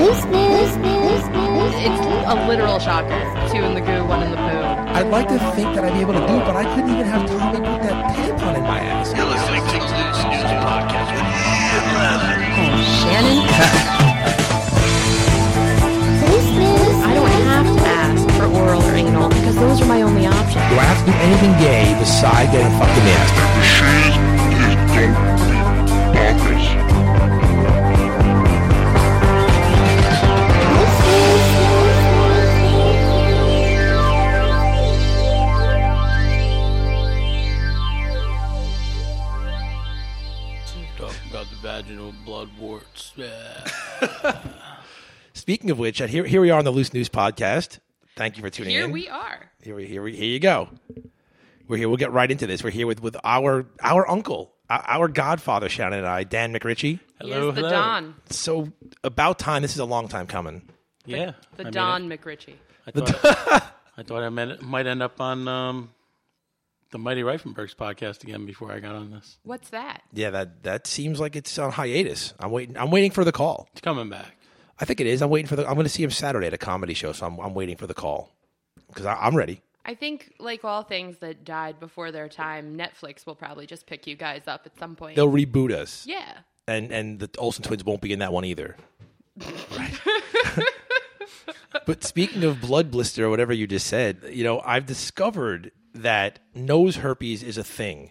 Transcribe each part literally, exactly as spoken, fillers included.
Loose news, news, news. It's a literal shocker. Two in the goo, one in the poo. I'd like to think that I'd be able to do it, but I couldn't even have Tommy put that tampon in my ass. You're listening to the Loose News Podcast with Ian Lazar. Oh, Shannon. Loose news. I don't have to ask for oral or anal because those are my only options. Do I have to do anything gay besides getting fucked in the ass? The shit is dope. Bonkers. Talk about the vaginal blood warts. Yeah. Speaking of which, here here we are on the Loose News Podcast. Thank you for tuning Here in. we are. Here we here we here you go. We're here. We'll get right into this. We're here with, with our our uncle, our, our godfather, Shannon and I, Dan McRitchie. Hello, Here's the hello. Don. So about time. This is a long time coming. Yeah. The I mean, Don McRitchie. I thought, I thought I meant, might end up on um, the Mighty Reifenbergs podcast again before I got on this. What's that? Yeah, that that seems like it's on hiatus. I'm waiting. I'm waiting for the call. It's coming back. I think it is. I'm waiting for the. I'm going to see him Saturday at a comedy show, so I'm I'm waiting for the call because I'm ready. I think, like all things that died before their time, Netflix will probably just pick you guys up at some point. They'll reboot us. Yeah. And and the Olsen twins won't be in that one either. Right. But speaking of blood blister or whatever you just said, you know, I've discovered that nose herpes is a thing.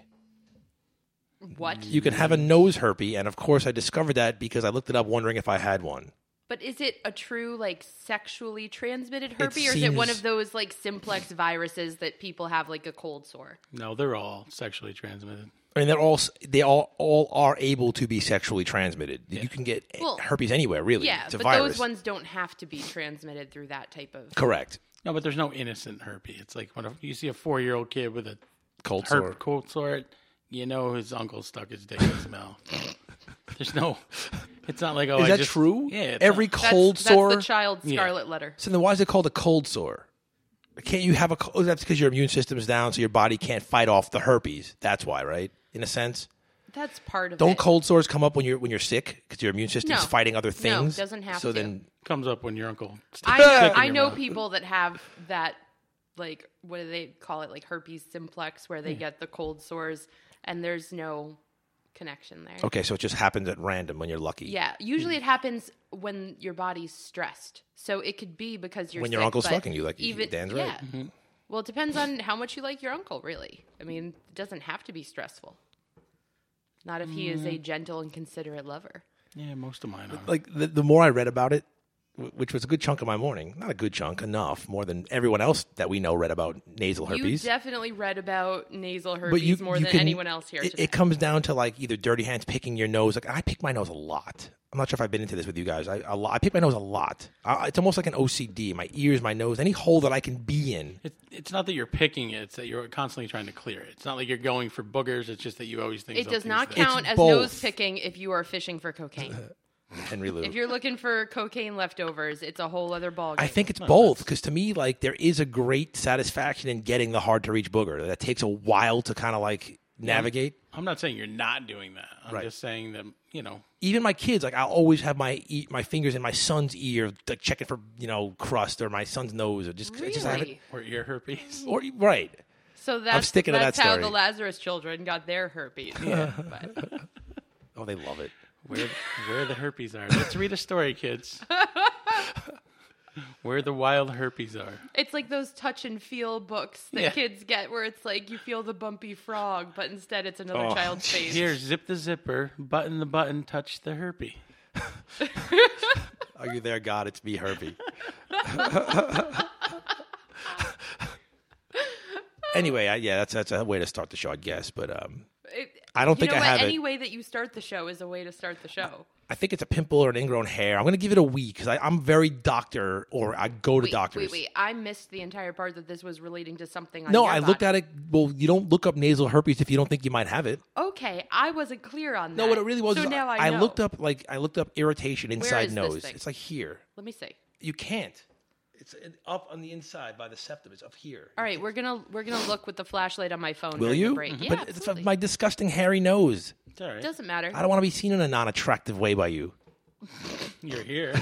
What? You can have a nose herpes, and of course I discovered that because I looked it up wondering if I had one. But is it a true, like, sexually transmitted herpes, or is it one seems- of those, like, simplex viruses that people have, like, a cold sore? No, they're all sexually transmitted. I mean, they're all they all all are able to be sexually transmitted. You can get Well, herpes anywhere, really. Yeah, it's a but virus. those ones don't have to be transmitted through that type of... Correct. No, but there's no innocent herpes. It's like when a, you see a four-year-old kid with a Cold herp, sore. cold sore, you know his uncle stuck his dick in his mouth. There's no... It's not like, oh, Is I that just, true? Yeah. it's Every not- cold that's, sore. That's the child Yeah. scarlet letter. So then, why is it called a cold sore? Can't you have a? Oh, that's because your immune system's down, so your body can't fight off the herpes. That's why, right? In a sense, That's part of don't it. cold sores come up when you're when you're sick because your immune system's No. fighting other things? No, doesn't have so to. then, comes up when your uncle sticks I his know, dick in I your know mouth. people that have that, like, what do they call it? Like herpes simplex, where they get the cold sores, and there's no connection there. okay, so it just happens at random when you're lucky. Yeah, usually it happens when your body's stressed. So it could be because you're When your sick, uncle's but fucking you, like even Dan's right. yeah. Mm-hmm. Well, it depends on how much you like your uncle, really. I mean, it doesn't have to be stressful. Not if he is Mm. a gentle and considerate lover. Yeah, most of mine are. Like the, the more I read about it, wh- which was a good chunk of my morning, not a good chunk, enough more than everyone else that we know read about nasal herpes. You definitely read about nasal herpes But you, more you than can- anyone else here It, today. it comes down to like either dirty hands picking your nose. Like I pick my nose a lot. I'm not sure if I've been into this with you guys. I a lot, I pick my nose a lot. I, it's almost like an O C D. My ears, my nose, any hole that I can be in. It, it's not that you're picking it; it's that you're constantly trying to clear it. It's not like you're going for boogers. It's just that you always think It does not there. count as both. nose picking if you are fishing for cocaine. Henry Lou. If you're looking for cocaine leftovers, it's a whole other ballgame. I think it's both because to me, like there is a great satisfaction in getting the hard to reach booger. That takes a while to kind of like navigate. I'm not saying you're not doing that. I'm Right. just saying that you know. Even my kids, like I'll always have my e- my fingers in my son's ear, like checking for you know crust or my son's nose or just really. just have it. Or ear herpes. Or right. So that's, sticking to that's that how story. the Lazarus children got their herpes. Yeah. But Oh, they love it. Where where the herpes are. Let's read a story, kids. Where the wild herpes are. it's like those touch and feel books that Yeah. kids get where it's like you feel the bumpy frog, but instead it's another Oh, child's face. Here, zip the zipper, button the button, touch the herpes. Are you there, God? It's me, Herbie. Anyway, I, yeah, that's that's a way to start the show, I guess. But um, It- I don't you think know I what? have it. Any way that you start the show is a way to start the show. I think it's a pimple or an ingrown hair. I'm going to give it a week because I'm very doctor, or I go to Wait, doctors. wait, wait. I missed the entire part that this was relating to something on No, your I looked body. at it. Well, you don't look up nasal herpes if you don't think you might have it. Okay, I wasn't clear on that. No, what it really was So is now I, I, know. looked up like I looked up irritation inside is this nose. thing? It's like here. Let me see. You can't. It's up on the inside by the septum. It's up here. All right, we're gonna we're gonna look with the flashlight on my phone. Will during you? The break. Yeah, But it's absolutely. my disgusting hairy nose. It's all right. Doesn't matter. I don't want to be seen in a non-attractive way by you. You're here.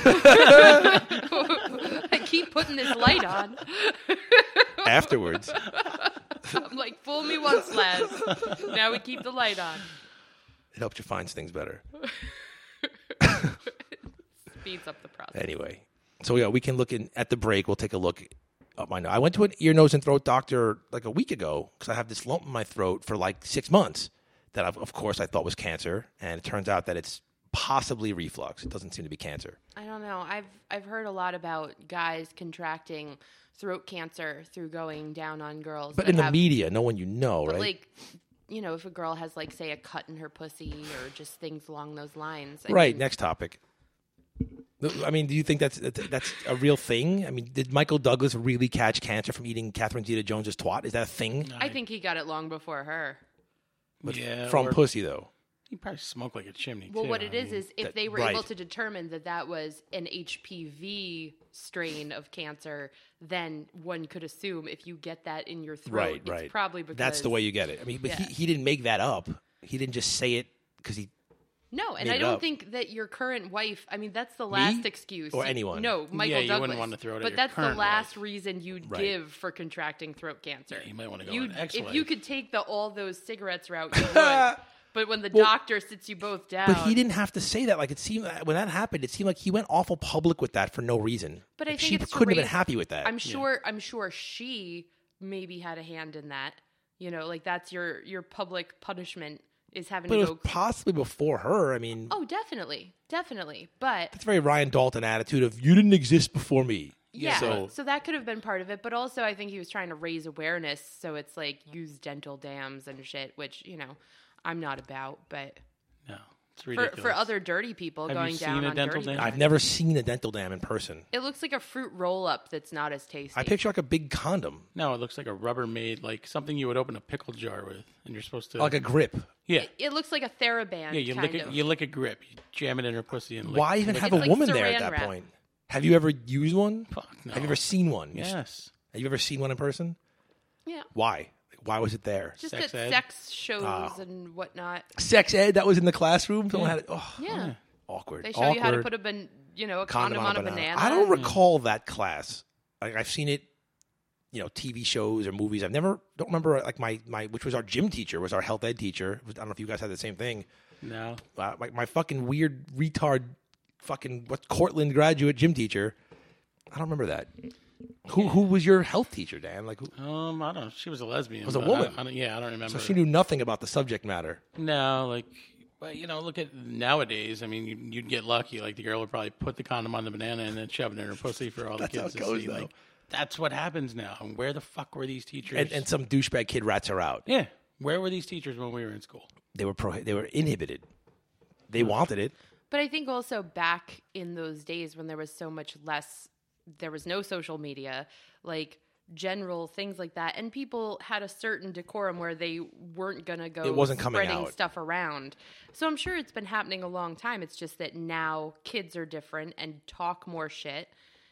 I keep putting this light on. Afterwards. I'm like, fool me once, lads. Now we keep the light on. It helps you find things better. Speeds up the process. Anyway, so yeah, we can look in at the break. We'll take a look up my nose. I went to an ear, nose, and throat doctor like a week ago because I have this lump in my throat for like six months that, I've, of course, I thought was cancer, and it turns out that it's possibly reflux. It doesn't seem to be cancer. I don't know. I've I've heard a lot about guys contracting throat cancer through going down on girls. But that in the have, media, no one you know, but right? like, you know, if a girl has like, say, a cut in her pussy or just things along those lines. I right. mean, Next topic. I mean, do you think that's that's a real thing? I mean, did Michael Douglas really catch cancer from eating Catherine Zeta-Jones's twat? Is that a thing? I think he got it long before her. But Yeah, from or- pussy, though. He probably smoked like a chimney, Well, too. what it I is mean, is if that- they were right. able to determine that that was an H P V strain of cancer, then one could assume if you get that in your throat, Right, it's right. probably because That's the way you get it. I mean, but Yeah. he, he didn't make that up. He didn't just say it because he... No, and made I it don't up. think that your current wife. I mean, that's the last excuse. Or anyone? No, Michael Yeah, you Douglas. wouldn't want to throw it at but your that's the current last wife. reason you'd Right. give for contracting throat cancer. Yeah, you might wanna go You'd- with an ex-wife. If you could take the all those cigarettes route, you would. But when the Well, doctor sits you both down, But he didn't have to say that. Like, it seemed... When that happened, it seemed like he went awful public with that for no reason. But I Like, think she it's to couldn't have been raise- happy with that. I'm sure. I'm sure she maybe had a hand in that. You know, like that's your your public punishment is having But to it go. was possibly before her. I mean, Oh, definitely, definitely. But it's a very Ryan Dalton attitude of, you didn't exist before me. yeah, So, so that could have been part of it. But also, I think he was trying to raise awareness. So it's like use dental dams and shit, which you know I'm not about. But No, it's for ridiculous. for other dirty people Have you going seen down a on dental dirty dam? people, I've never seen a dental dam in person. it looks like a fruit roll up that's not as tasty. I picture like a big condom, No, it looks like a Rubbermaid, like something you would open a pickle jar with, and you're supposed to... like a grip. Yeah. It looks like a TheraBand. Yeah, you kind lick, a, of. you lick a grip, you jam it in her pussy, and lick, Why even lick have it. a like woman there at saran that wrap. point? Have you ever used one? Fuck, no. Have you ever seen one? You s- Yes. Have you ever seen one in person? Yeah. Why? Like, why was it there? Just Sex at ed? sex shows Oh. and whatnot. Sex ed that was in the classroom. Someone had it. Oh, Yeah. awkward. They show awkward. you how to put a ban- you know, a condom, on a banana. I don't recall that class. Like, I've seen it, you know, T V shows or movies. I've never don't remember like my, my which was our gym teacher, was our health ed teacher. I don't know if you guys had the same thing. No. Uh, my my fucking weird retard, fucking what Cortland graduate gym teacher. I don't remember that. Who who was your health teacher, Dan? Like, who, Um, I don't know. She was a lesbian. Was a but woman. I, I don't, yeah, I don't remember. so she knew nothing about the subject matter. No, like, well, you know, look at nowadays. I mean, you, you'd get lucky. Like, the girl would probably put the condom on the banana and then shove it in her pussy for all the That's how kids it to goes, see. though. Like, that's what happens now. And where the fuck were these teachers? And, and some douchebag kid rats her out. yeah, where were these teachers when we were in school? They were pro- they were inhibited. They wanted it. But I think also back in those days when there was so much less, there was no social media, like general things like that, and people had a certain decorum where they weren't gonna go It wasn't coming spreading out. stuff around. So I'm sure it's been happening a long time. It's just that now kids are different and talk more shit.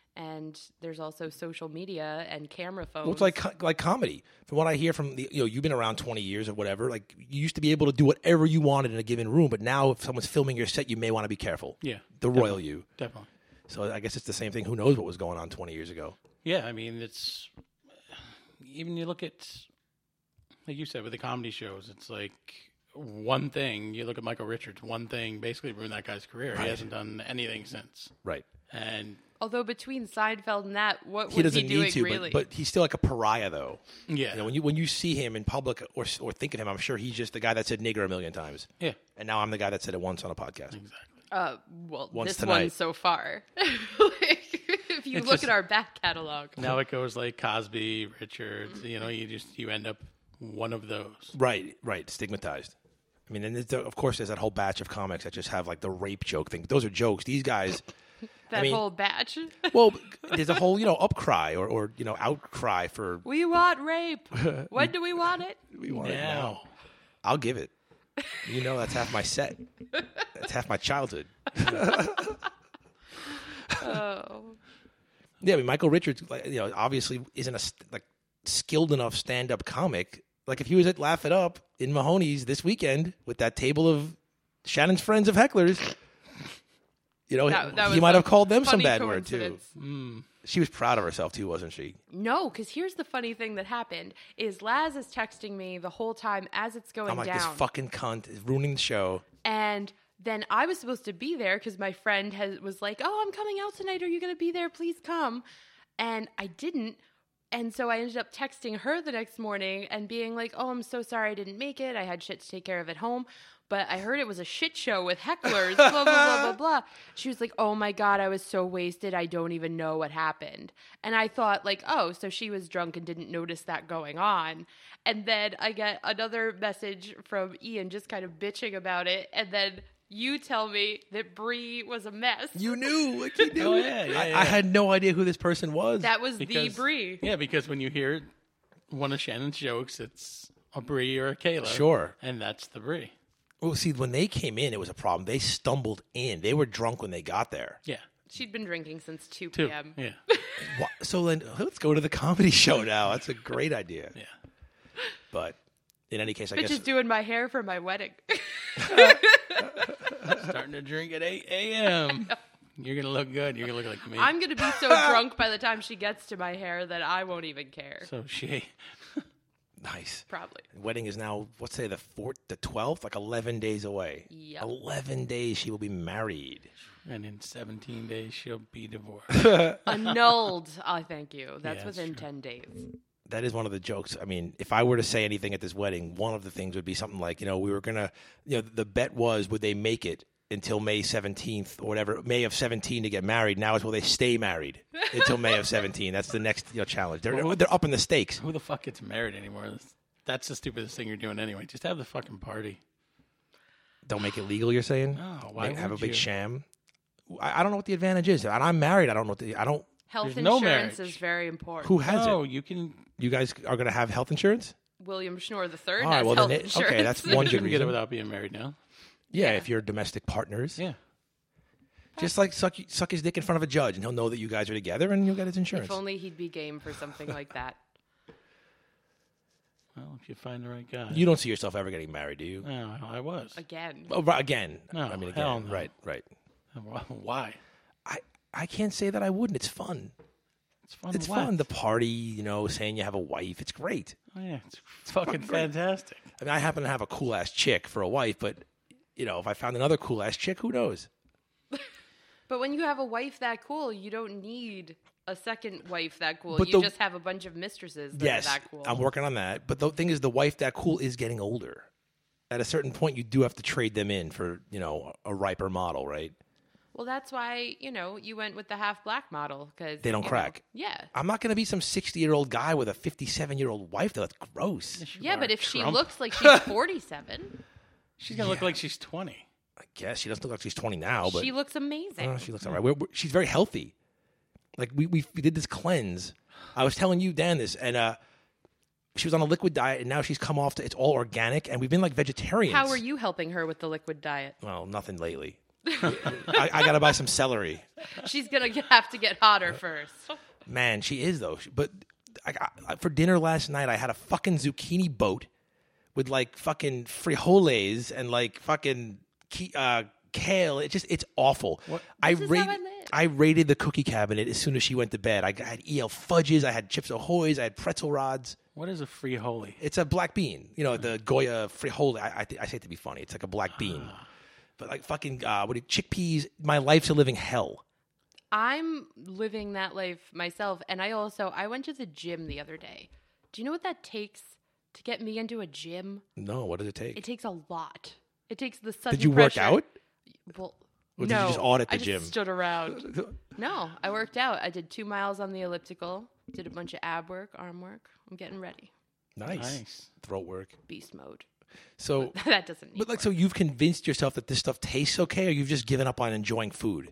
And there's also social media and camera phones. Well, it's like co- like comedy. From what I hear from the, you know, you've been around twenty years or whatever. Like, you used to be able to do whatever you wanted in a given room, but now if someone's filming your set, you may want to be careful. Yeah, the royal you. definitely. So I guess it's the same thing. Who knows what was going on twenty years ago? Yeah, I mean, it's even you look at, like you said, with the comedy shows, it's like one thing. You look at Michael Richards, one thing basically ruined that guy's career. Right. He hasn't done anything since. Right. And Although between Seinfeld and that, what He was doesn't he doing need to, really? but, but he's still like a pariah, though. yeah, You know, when you when you see him in public or or think of him, I'm sure he's just the guy that said nigger a million times. yeah, And now I'm the guy that said it once on a podcast. exactly. Uh, well, Once this tonight. one so far. Like, if you It's look just- at our back catalog, Now it goes like Cosby, Richards. You know, you just you end up one of those. Right, right. Stigmatized. I mean, and there's the- of course, there's that whole batch of comics that just have like the rape joke thing. Those are jokes. These guys, that mean- whole batch. well, there's a whole, you know, upcry or, or you know, outcry for. We want rape. When do we want it? We want it now. Now, I'll give it. You know, that's half my set. That's half my childhood. Oh, Yeah, I mean, Michael Richards, like, you know, obviously isn't a st- like skilled enough stand-up comic. Like, if he was at Laugh It Up in Mahoney's this weekend with that table of Shannon's friends of hecklers, You know, That- that he was might a have called them some funny bad word too. coincidence. Mm. She was proud of herself too, wasn't she? No, because here's the funny thing that happened: is Laz is texting me the whole time as it's going I'm like, down, this fucking cunt is ruining the show. and then I was supposed to be there because my friend has was like, "Oh, I'm coming out tonight. Are you going to be there? Please come." And I didn't. And so I ended up texting her the next morning and being like, "Oh, I'm so sorry I didn't make it. I had shit to take care of at home. But I heard it was a shit show with hecklers, blah, blah, blah, blah, blah." She was like, "Oh my God, I was so wasted. I don't even know what happened." And I thought, like, oh, so she was drunk and didn't notice that going on. And then I get another message from Ian just kind of bitching about it. And then you tell me that Bree was a mess. You knew, like you knew. Oh, yeah, yeah, I, yeah. I had no idea who this person was. That was Because- the Bree. Yeah, because when you hear one of Shannon's jokes, it's a Bree or a Kayla. Sure. And that's the Bree. Well, see, when they came in, it was a problem. They stumbled in. They were drunk when they got there. Yeah. She'd been drinking since two Two. p.m. Yeah. Wha- So then, let's go to the comedy show now. That's a great idea. Yeah. But in any case, I Bitch guess is doing my hair for my wedding. Starting to drink at eight a.m. You're going to look good. You're going to look like me. I'm going to be so drunk by the time she gets to my hair that I won't even care. So she... nice. Probably. Wedding is now, let's say, the fourth, the twelfth, like eleven days away. Yep. eleven days she will be married. And in seventeen days, she'll be divorced. Annulled. I thank you. That's Yeah, that's within true. ten days. That is one of the jokes. I mean, if I were to say anything at this wedding, one of the things would be something like, you know, we were going to, you know, the bet was, would they make it until May seventeenth or whatever, May of seventeen to get married? Now is will they stay married until May of seventeen? That's the next, you know, challenge. They're, Well, they're up in the stakes. Who the fuck gets married anymore? That's- That's the stupidest thing you're doing anyway. Just have the fucking party. Don't make it legal, you're saying? No, why Make- have a would big you? sham? I, I don't know what the advantage is. And I'm married. I don't know what the, I don't, Health There's no insurance marriage. is very important. who has No, it? you can... You guys are going to have health insurance? William Schnorr the third All right, has well, health then it- insurance. okay, that's You one can good get reason. it without being married now. Yeah, Yeah. if you're domestic partners. Yeah. Just like suck, suck his dick in front of a judge, and he'll know that you guys are together, and you'll get his insurance. If only he'd be game for something like that. Well, if you find the right guy. You don't see yourself ever getting married, do you? No, I was. Again. Oh, right, again. No, I mean, hell again. no. Right, right. Why? I, I can't say that I wouldn't. It's fun. It's fun. It's what? fun. The party, you know, saying you have a wife. It's great. Oh, yeah, it's fucking fantastic. I mean, I happen to have a cool ass chick for a wife, but you know, if I found another cool ass chick, who knows? But when you have a wife that cool, you don't need a second wife that cool. But you the- just have a bunch of mistresses that Yes, are that cool. I'm working on that. But the thing is, the wife that cool is getting older. At a certain point, you do have to trade them in for, you know, a riper model, right? Well, that's why, you know, you went with the half black model because They don't crack. Yeah. I'm not going to be some sixty year old guy with a fifty-seven year old wife. Though. That's gross. Yeah, but if she Trump. looks like she's forty-seven, She's going to look like she's twenty. I guess she doesn't look like she's twenty now, but she looks amazing. Uh, she looks all right. We're, we're, she's very healthy. Like we, we we did this cleanse. I was telling you, Dan, this, and uh, she was on a liquid diet, and now she's come off to it's all organic, and we've been like vegetarians. How are you helping her with the liquid diet? Well, nothing lately. I, I got to buy some celery. She's going to have to get hotter first. Man, she is though. She- But I, I, for dinner last night, I had a fucking zucchini boat with like fucking frijoles and like fucking ki- uh, kale. It just it's awful. What? I This is how rated I live. I raided the cookie cabinet as soon as she went to bed. I, I had E L fudges, I had Chips Ahoy's, I had pretzel rods. What is a free holy? It's a black bean, you know, the Goya frijole. I, I, th- I say it to be funny. It's like a black bean, but like fucking uh, what? do you- Chickpeas. My life's a living hell. I'm living that life myself, and I also I went to the gym the other day. Do you know what that takes to get me into a gym? No, what does it take? It takes a lot. It takes the sudden Did you work pressure- out? Well, Or did you no, just audit the I just gym? stood around. No, I worked out. I did two miles on the elliptical. Did a bunch of ab work, arm work. I'm getting ready. Nice. Nice. Throat work. Beast mode. So, That doesn't need but like, work. so you've convinced yourself that this stuff tastes okay, or you've just given up on enjoying food?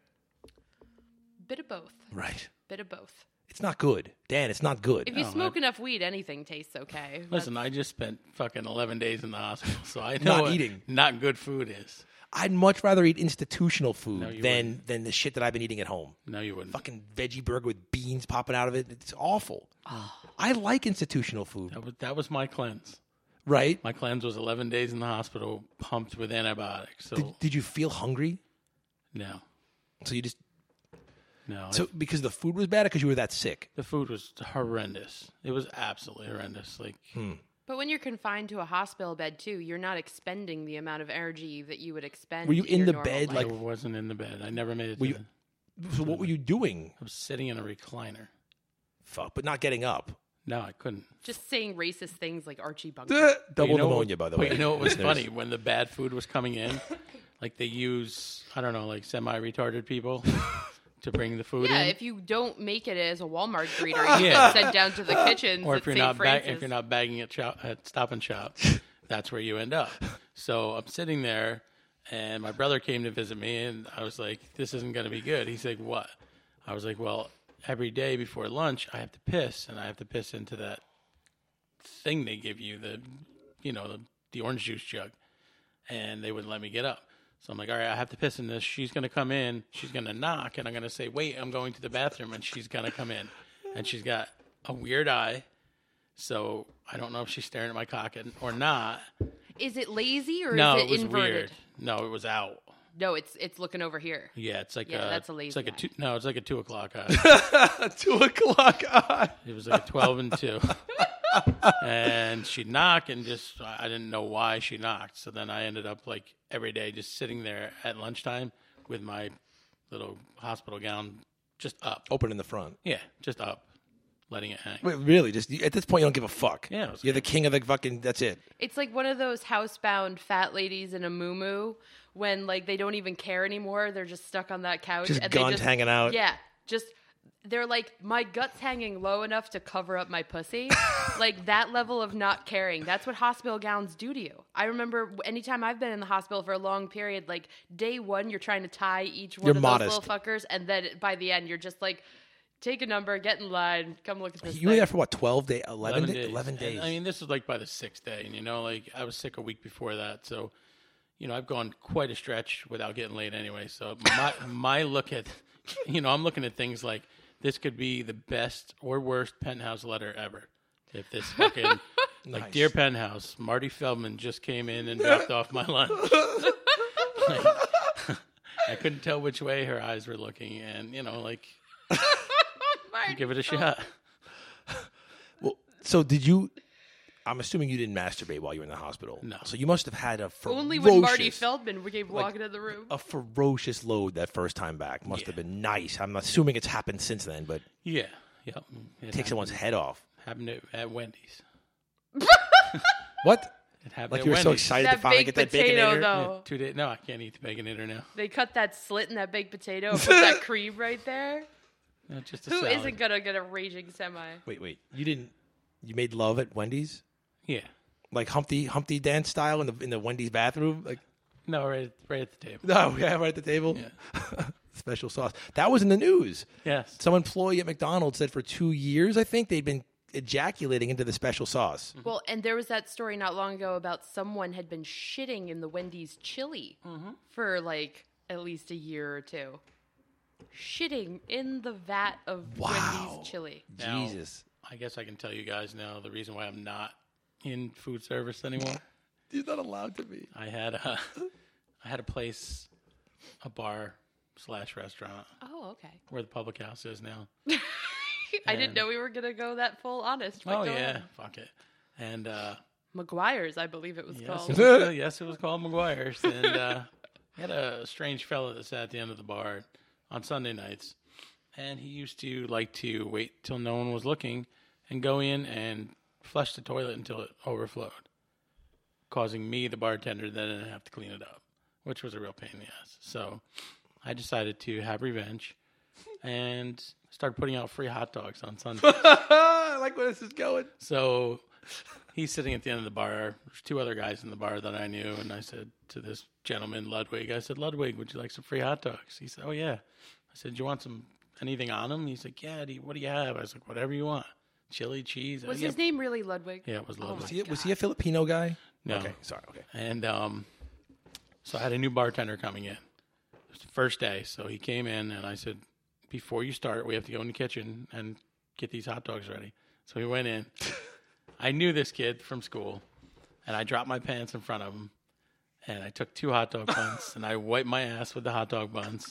Bit of both. Right. Bit of both. It's not good, Dan. It's not good. If you No, smoke I- enough weed, anything tastes okay. Listen, I just spent fucking eleven days in the hospital, so I know Not what eating. not good food is. I'd much rather eat institutional food No, you than wouldn't. than the shit that I've been eating at home. No, you wouldn't. Fucking veggie burger with beans popping out of it. It's awful. I like institutional food, That was, that was my cleanse. right? My cleanse was eleven days in the hospital, pumped with antibiotics. So, Did, did you feel hungry? no. So you just No, so because the food was bad, or because you were that sick. the food was horrendous. It was absolutely horrendous. Like, But when you're confined to a hospital bed too, you're not expending the amount of energy that you would expend. Were you in your the normal bed, life. like- I wasn't in the bed. I never made it. Were To you- the, So what were you doing? I was sitting in a recliner. Fuck, but not getting up. No, I couldn't. just saying racist things like Archie Bunker? Double You know what- pneumonia, by the but way. you know what was listeners. funny? When the bad food was coming in, like they use, I don't know, like semi-retarded people to bring the food Yeah, in. if you don't make it as a Walmart greeter, you Yeah. get sent down to the kitchen or at if you're Saint not bag- Francis. if you're not bagging at, shop- at Stop and Shop, that's where you end up. So I'm sitting there, and my brother came to visit me, and I was like, "This isn't going to be good." He's like, "What?" I was like, "Well, every day before lunch, I have to piss, and I have to piss into that thing they give you, the, you know, the, the orange juice jug, and they wouldn't let me get up." So I'm like, all right, I have to piss in this. She's going to come in. She's going to knock, and I'm going to say, wait, I'm going to the bathroom, and she's going to come in. And she's got a weird eye, so I don't know if she's staring at my cock and- or not. Is it lazy or no, is it it, was inverted? weird. No, it was out. No, it's it's looking over here. Yeah, it's like Yeah, a, that's a lazy It's like a eye. two, no, it's like a two o'clock eye. Two o'clock eye. It was like a twelve and two. And she'd knock, and just I didn't know why she knocked. So then I ended up like every day just sitting there at lunchtime with my little hospital gown just up. Open in the front. Yeah, just up, letting it hang. Wait, really? Just at this point, you don't give a fuck. Yeah, it was You're the king of the fucking. That's it. It's like one of those housebound fat ladies in a muumuu when like they don't even care anymore. They're just stuck on that couch. Just and guns they just, hanging out. Yeah, just they're like my gut's hanging low enough to cover up my pussy. Like that level of not caring. That's what hospital gowns do to you. I remember anytime I've been in the hospital for a long period, like day one, you're trying to tie each one You're of modest. those little fuckers, and then by the end, you're just like, take a number, get in line, come look at this. You were thing. there for what? Twelve days? Eleven, days. Eleven And, days. I mean, this was like by the sixth day, and you know, like I was sick a week before that, so you know, I've gone quite a stretch without getting laid anyway. So my my look at, you know, I'm looking at things like this could be the best or worst penthouse letter ever. If this fucking like Nice. dear penthouse, Marty Feldman just came in and dropped off my lunch. Like, I couldn't tell which way her eyes were looking, and you know, like give it a shot. Well, so did you? I'm assuming you didn't masturbate while you were in the hospital. No. So you must have had a ferocious, Only when Marty Feldman came walking in the room. a ferocious load that first time back. Must Yeah. have been nice. I'm assuming it's happened since then, but Yeah, yep. It take someone's head off. Happened at, at Wendy's. What? It happened Like at you were so Wendy's. excited to That finally baked get that potato, baconator? though. Yeah, two days. No, I can't eat the baconator now. They cut that slit in that baked potato and put that cream right there. No, just a Who salad. isn't gonna get a raging semi? Wait, wait. You didn't? You made love at Wendy's, Yeah. like Humpty Humpty dance style in the in the Wendy's bathroom? Like No, right, right at the table. no, yeah, right at the table. Yeah. Special sauce. That was in the news. Yes. Some employee at McDonald's said for two years, I think they'd been ejaculating into the special sauce. Well, and there was that story not long ago about someone had been shitting in the Wendy's chili for like at least a year or two. Shitting in the vat of Wow. Wendy's chili. Now, Jesus. I guess I can tell you guys now the reason why I'm not in food service anymore. You're not allowed to be. I had a, I had a place, a bar slash restaurant Oh, okay. where the public house is now. I didn't And- know we were gonna go that full honest. but Oh go yeah, ahead. fuck it. And uh, McGuire's, I believe it was yes, called. it was, uh, yes, it was called McGuire's, and uh, I had a strange fella that sat at the end of the bar on Sunday nights, and he used to like to wait till no one was looking and go in and flush the toilet until it overflowed, causing me, the bartender, then to have to clean it up, which was a real pain in the ass. So I decided to have revenge and started putting out free hot dogs on Sunday. I like where this is going. So he's sitting at the end of the bar. There's two other guys in the bar that I knew, and I said to this gentleman, Ludwig, I said, Ludwig, would you like some free hot dogs? He said, oh, yeah. I said, do you want some anything on them? He's like, yeah, do you, what do you have? I was like, whatever you want. Chili, cheese. Was yeah. his name really Ludwig? Yeah, it was Ludwig. Was he, was he a Filipino guy? No. Okay, sorry. Okay. And um, so I had a new bartender coming in. It was the first day. So he came in, and I said, before you start, we have to go in the kitchen and get these hot dogs ready. So he went in. I knew this kid from school, and I dropped my pants in front of him, and I took two hot dog buns, and I wiped my ass with the hot dog buns,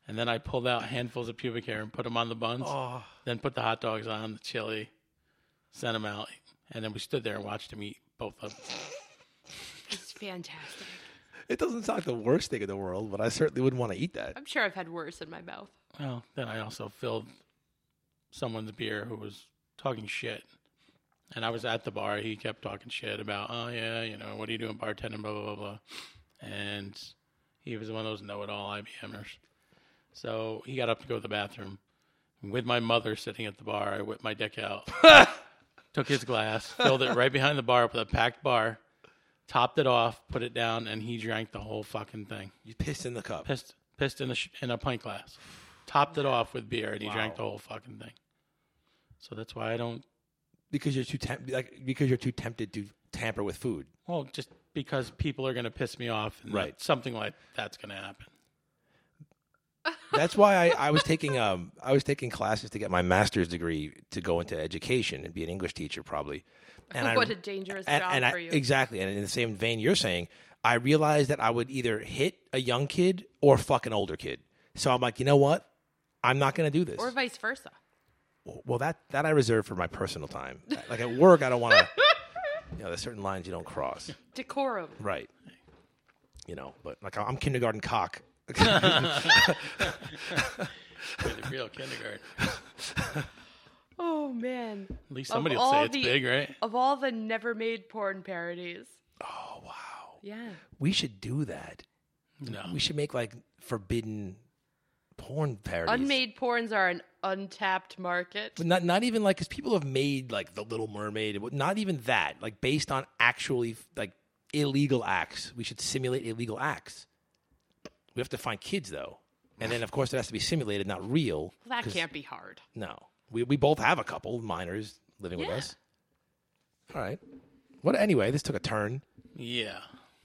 And then I pulled out handfuls of pubic hair and put them on the buns. Oh. Then put the hot dogs on, the chili, sent them out. And then we stood there and watched him eat both of them. It's fantastic. It doesn't sound like the worst thing in the world, but I certainly wouldn't want to eat that. I'm sure I've had worse in my mouth. Well, then I also filled someone's beer who was talking shit. And I was at the bar. He kept talking shit about, oh, yeah, you know, what are you doing bartending, blah, blah, blah, blah. And he was one of those know-it-all I B Mers. So he got up to go to the bathroom. And with my mother sitting at the bar, I whipped my dick out, took his glass, filled it right behind the bar with a packed bar, topped it off, put it down, and he drank the whole fucking thing. You pissed in the cup. Pissed, pissed in, the sh- in a pint glass. Topped it off with beer, and he Wow. drank the whole fucking thing. So that's why I don't. Because you're too temp- like because you're too tempted to tamper with food. Well, just because people are going to piss me off, and Right. that something like that's going to happen. That's why I, I was taking um I was taking classes to get my master's degree to go into education and be an English teacher probably. And What I, a dangerous and, job and I, for you. Exactly, and in the same vein you're saying, I realized that I would either hit a young kid or fuck an older kid. So I'm like, you know what? I'm not going to do this. Or vice versa. Well, that that I reserve for my personal time. Like at work, I don't want to. You know, there's certain lines you don't cross. Decorum. Right. You know, but like I'm kindergarten cock. You're the real kindergarten. Oh, man. At least Of somebody will all say it's the- big, right? Of all the never-made porn parodies. Oh wow. Yeah. We should do that. No. We should make like forbidden porn parodies. Unmade porns are an untapped market. But not not even like because people have made like The Little Mermaid. Not even that. Like based on actually like illegal acts. We should simulate illegal acts. We have to find kids though, and then of course it has to be simulated, not real. That 'cause- can't be hard. No, we we both have a couple minors living with Yeah. us. All right. What? Anyway, this took a turn. Yeah.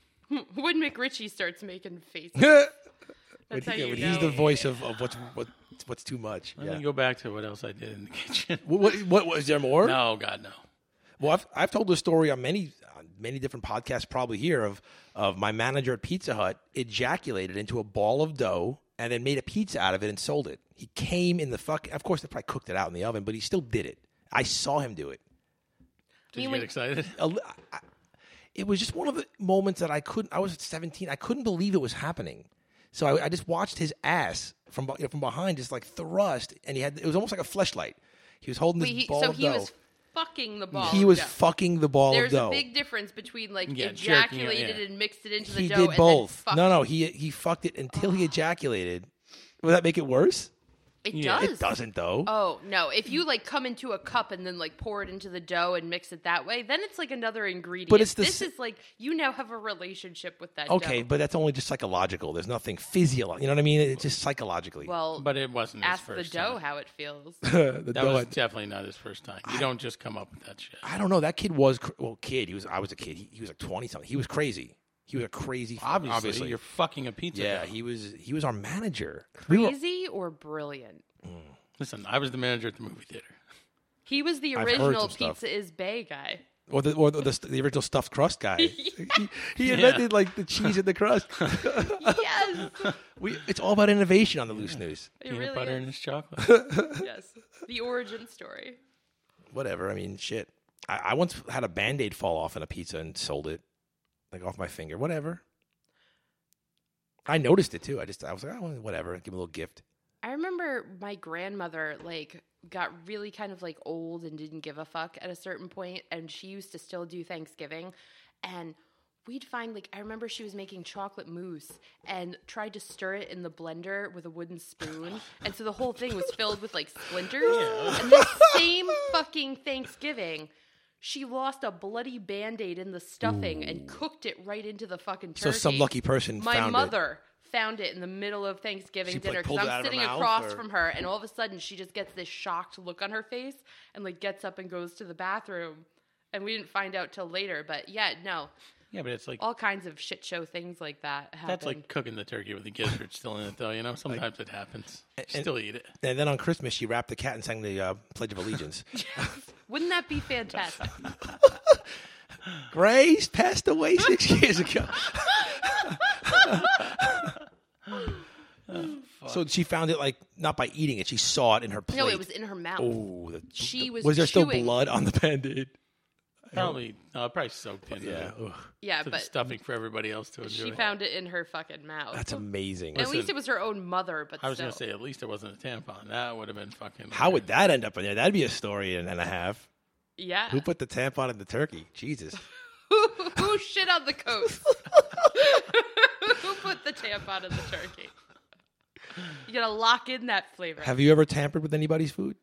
When McRitchie starts making faces. When That's he- how you when know. he's the voice of, of what's what, what's too much. I'm Yeah. gonna go back to what else I did in the kitchen. What, what, what was there more? No, God, no. Well, I've I've told this story on many on many different podcasts, probably here of of my manager at Pizza Hut ejaculated into a ball of dough and then made a pizza out of it and sold it. He came in the fuck. Of course, they probably cooked it out in the oven, but he still did it. I saw him do it. Did mean, you when- get excited? A li- I- It was just one of the moments that I couldn't. I was seventeen. I couldn't believe it was happening. So I, I just watched his ass from be- you know, from behind, just like thrust, and he had. It was almost like a fleshlight. He was holding this Wait, he, ball so of he dough. was fucking the ball. he of was dough. fucking the ball There's of dough. a big difference between like Yeah, jerking it, ejaculated yeah. and mixed it into the He dough. did and both. Then No, no, fucked he he fucked it until he ejaculated. Will that make it worse? It Yeah. does. It doesn't though. Oh no! If you like come into a cup and then like pour it into the dough and mix it that way, then it's like another ingredient. But it's the this s- is like you now have a relationship with that. okay, dough. but that's only just psychological. There's nothing physiological. You know what I mean? It's just psychologically. well, But it wasn't his ask the first dough time. how it feels. the That dough was had- definitely not his first time. You don't just come up with that shit. I don't know. That kid was cr- well, kid. He was. I was a kid. He, he was like twenty something. He was crazy. He was a crazy. Obviously, obviously. you're fucking a pizza. yeah, dough. he was. He was our manager. We were- Crazy or brilliant? Listen, I was the manager at the movie theater. He was the I've heard original some stuff. Pizza is Bay guy. or the or the, the, the original stuffed crust guy. he, he Yeah. invented like the cheese in the crust. Yes, we, it's all about innovation on the Loose News. it Peanut really butter is. and his chocolate. Yes, the origin story. Whatever. I mean, shit. I, I once had a Band-Aid fall off in a pizza and sold it, like off my finger. Whatever. I noticed it too. I just I was like, oh, whatever. Give him a little gift. I remember my grandmother like got really kind of like old and didn't give a fuck at a certain point, and she used to still do Thanksgiving, and we'd find like I remember she was making chocolate mousse and tried to stir it in the blender with a wooden spoon, and so the whole thing was filled with like splinters. And this same fucking Thanksgiving, she lost a bloody Band-Aid in the stuffing and cooked it right into the fucking turkey. So some lucky person My found it. mother found it in the middle of Thanksgiving She, like, dinner pulled because it out I'm of her sitting mouth, across or- from her, and all of a sudden she just gets this shocked look on her face and like gets up and goes to the bathroom, and we didn't find out till later. But yeah, no, Yeah, but it's like all kinds of shit show things like that happen. that's like cooking the turkey with the gizzard still in it, though. You know, sometimes it happens. and- Still eat it. And then on Christmas, she wrapped the cat and sang the uh, Pledge of Allegiance. Wouldn't that be fantastic? Grace passed away six years ago. So she found it like not by eating it. She saw it in her plate. No, it was in her mouth. Oh, the, She was Was there still chewing. blood on the Band-Aid? Probably, no, probably soaked into Yeah. it. Ugh, Yeah, To the but stuffing for everybody else to enjoy. she found it in her fucking mouth. that's amazing. At least it was her own mother, but I was still. gonna say at least it wasn't a tampon. That would have been fucking. How would that end up in there? That'd be a story and, and a half. Yeah. Who put the tampon in the turkey? Jesus. Who shit on the coast? Who put the tampon in the turkey? You gotta lock in that flavor. Have you ever tampered with anybody's food?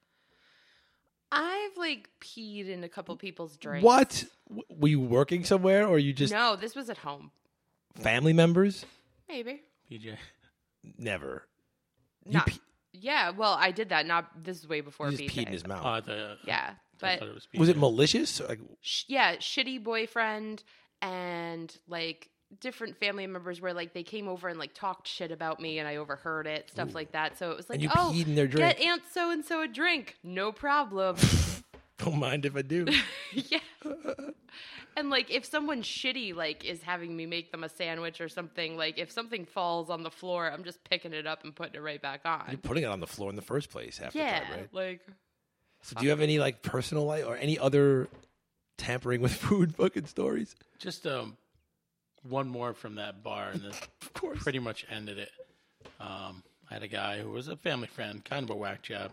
I've like peed in a couple people's drinks. What? W- Were you working somewhere or you just No, this was at home. family members? Maybe. P J? Never. You, Not, pe- yeah, well, I did that. Not this is way before you just B J. peed in his mouth. Oh, I thought, Yeah, I but thought it was, was it P J. malicious? Like, sh- yeah, shitty boyfriend and like different family members where like they came over and like talked shit about me and I overheard it, stuff like that. So it was like, you oh, peed in their drink. get Aunt so and so a drink, no problem. don't mind if I do. Yeah. And like if someone shitty like is having me make them a sandwich or something, like if something falls on the floor, I'm just picking it up and putting it right back You're on. putting it on the floor in the first place half Yeah, the time, right? like So do you have any like personal life or any other tampering with food fucking stories? Just um, one more from that bar, and this Of course. pretty much ended it. Um, I had a guy who was a family friend, kind of a whack job.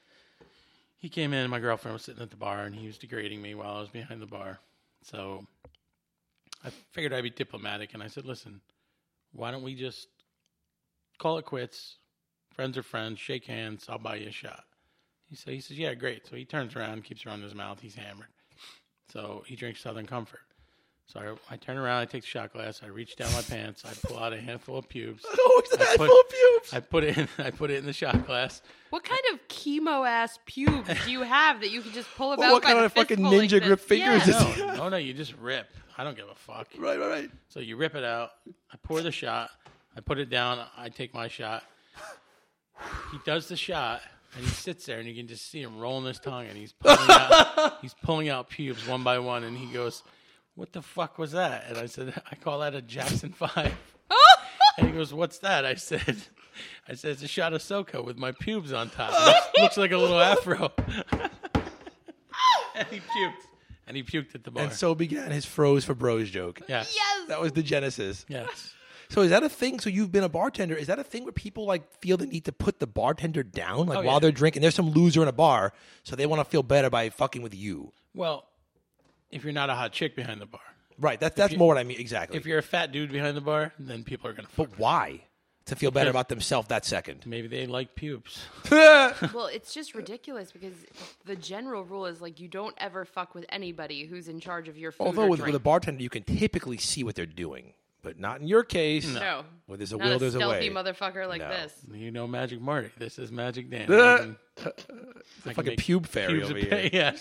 He came in, my girlfriend was sitting at the bar, and he was degrading me while I was behind the bar. So I figured I'd be diplomatic, and I said, listen, why don't we just call it quits? Friends are friends, shake hands, I'll buy you a shot. He said, he says, yeah, great. So he turns around, keeps her on his mouth, he's hammered. So he drinks Southern Comfort. So I, I turn around, I take the shot glass, I reach down my pants, I pull out a handful of pubes. Oh, it's a I handful put- of pubes. I put it in. I put it in the shot glass. what kind of chemo ass pubes do you have that you can just pull about Well, what by kind the of fucking fistful like ninja grip this? fingers Yeah. is he? No, no, no, you just rip. I don't give a fuck. Right, right, right. So you rip it out. I pour the shot. I put it down. I take my shot. He does the shot, and he sits there, and you can just see him rolling his tongue, and he's pulling out, he's pulling out pubes one by one, and he goes, "What the fuck was that?" And I said, "I call that a Jackson Five." And he goes, "What's that?" I said, "I said it's a shot of SoCo with my pubes on top. It looks, looks like a little afro." And he puked, and he puked at the bar. And so began his froze for bros joke. yes, Yes. That was the genesis. yes. So is that a thing? So you've been a bartender. Is that a thing where people like feel the need to put the bartender down, like Oh, while yeah. they're drinking? There's some loser in a bar, so they want to feel better by fucking with you. Well, if you're not a hot chick behind the bar, Right. That's that's you- more what I mean. Exactly. if you're a fat dude behind the bar, then people are gonna fuck. but why? To feel better Because- about themselves that second. Maybe they like pubes. Well, it's just ridiculous because the general rule is like you don't ever fuck with anybody who's in charge of your food. Although or with, drink. with a bartender, you can typically see what they're doing, but not in your case. no, Where there's a not will, a there's a stealthy way. motherfucker like No. this. You know, Magic Marty. This is Magic Dan. Uh, I can- I can Fucking make pube fairy pubes over appear. here. Yeah.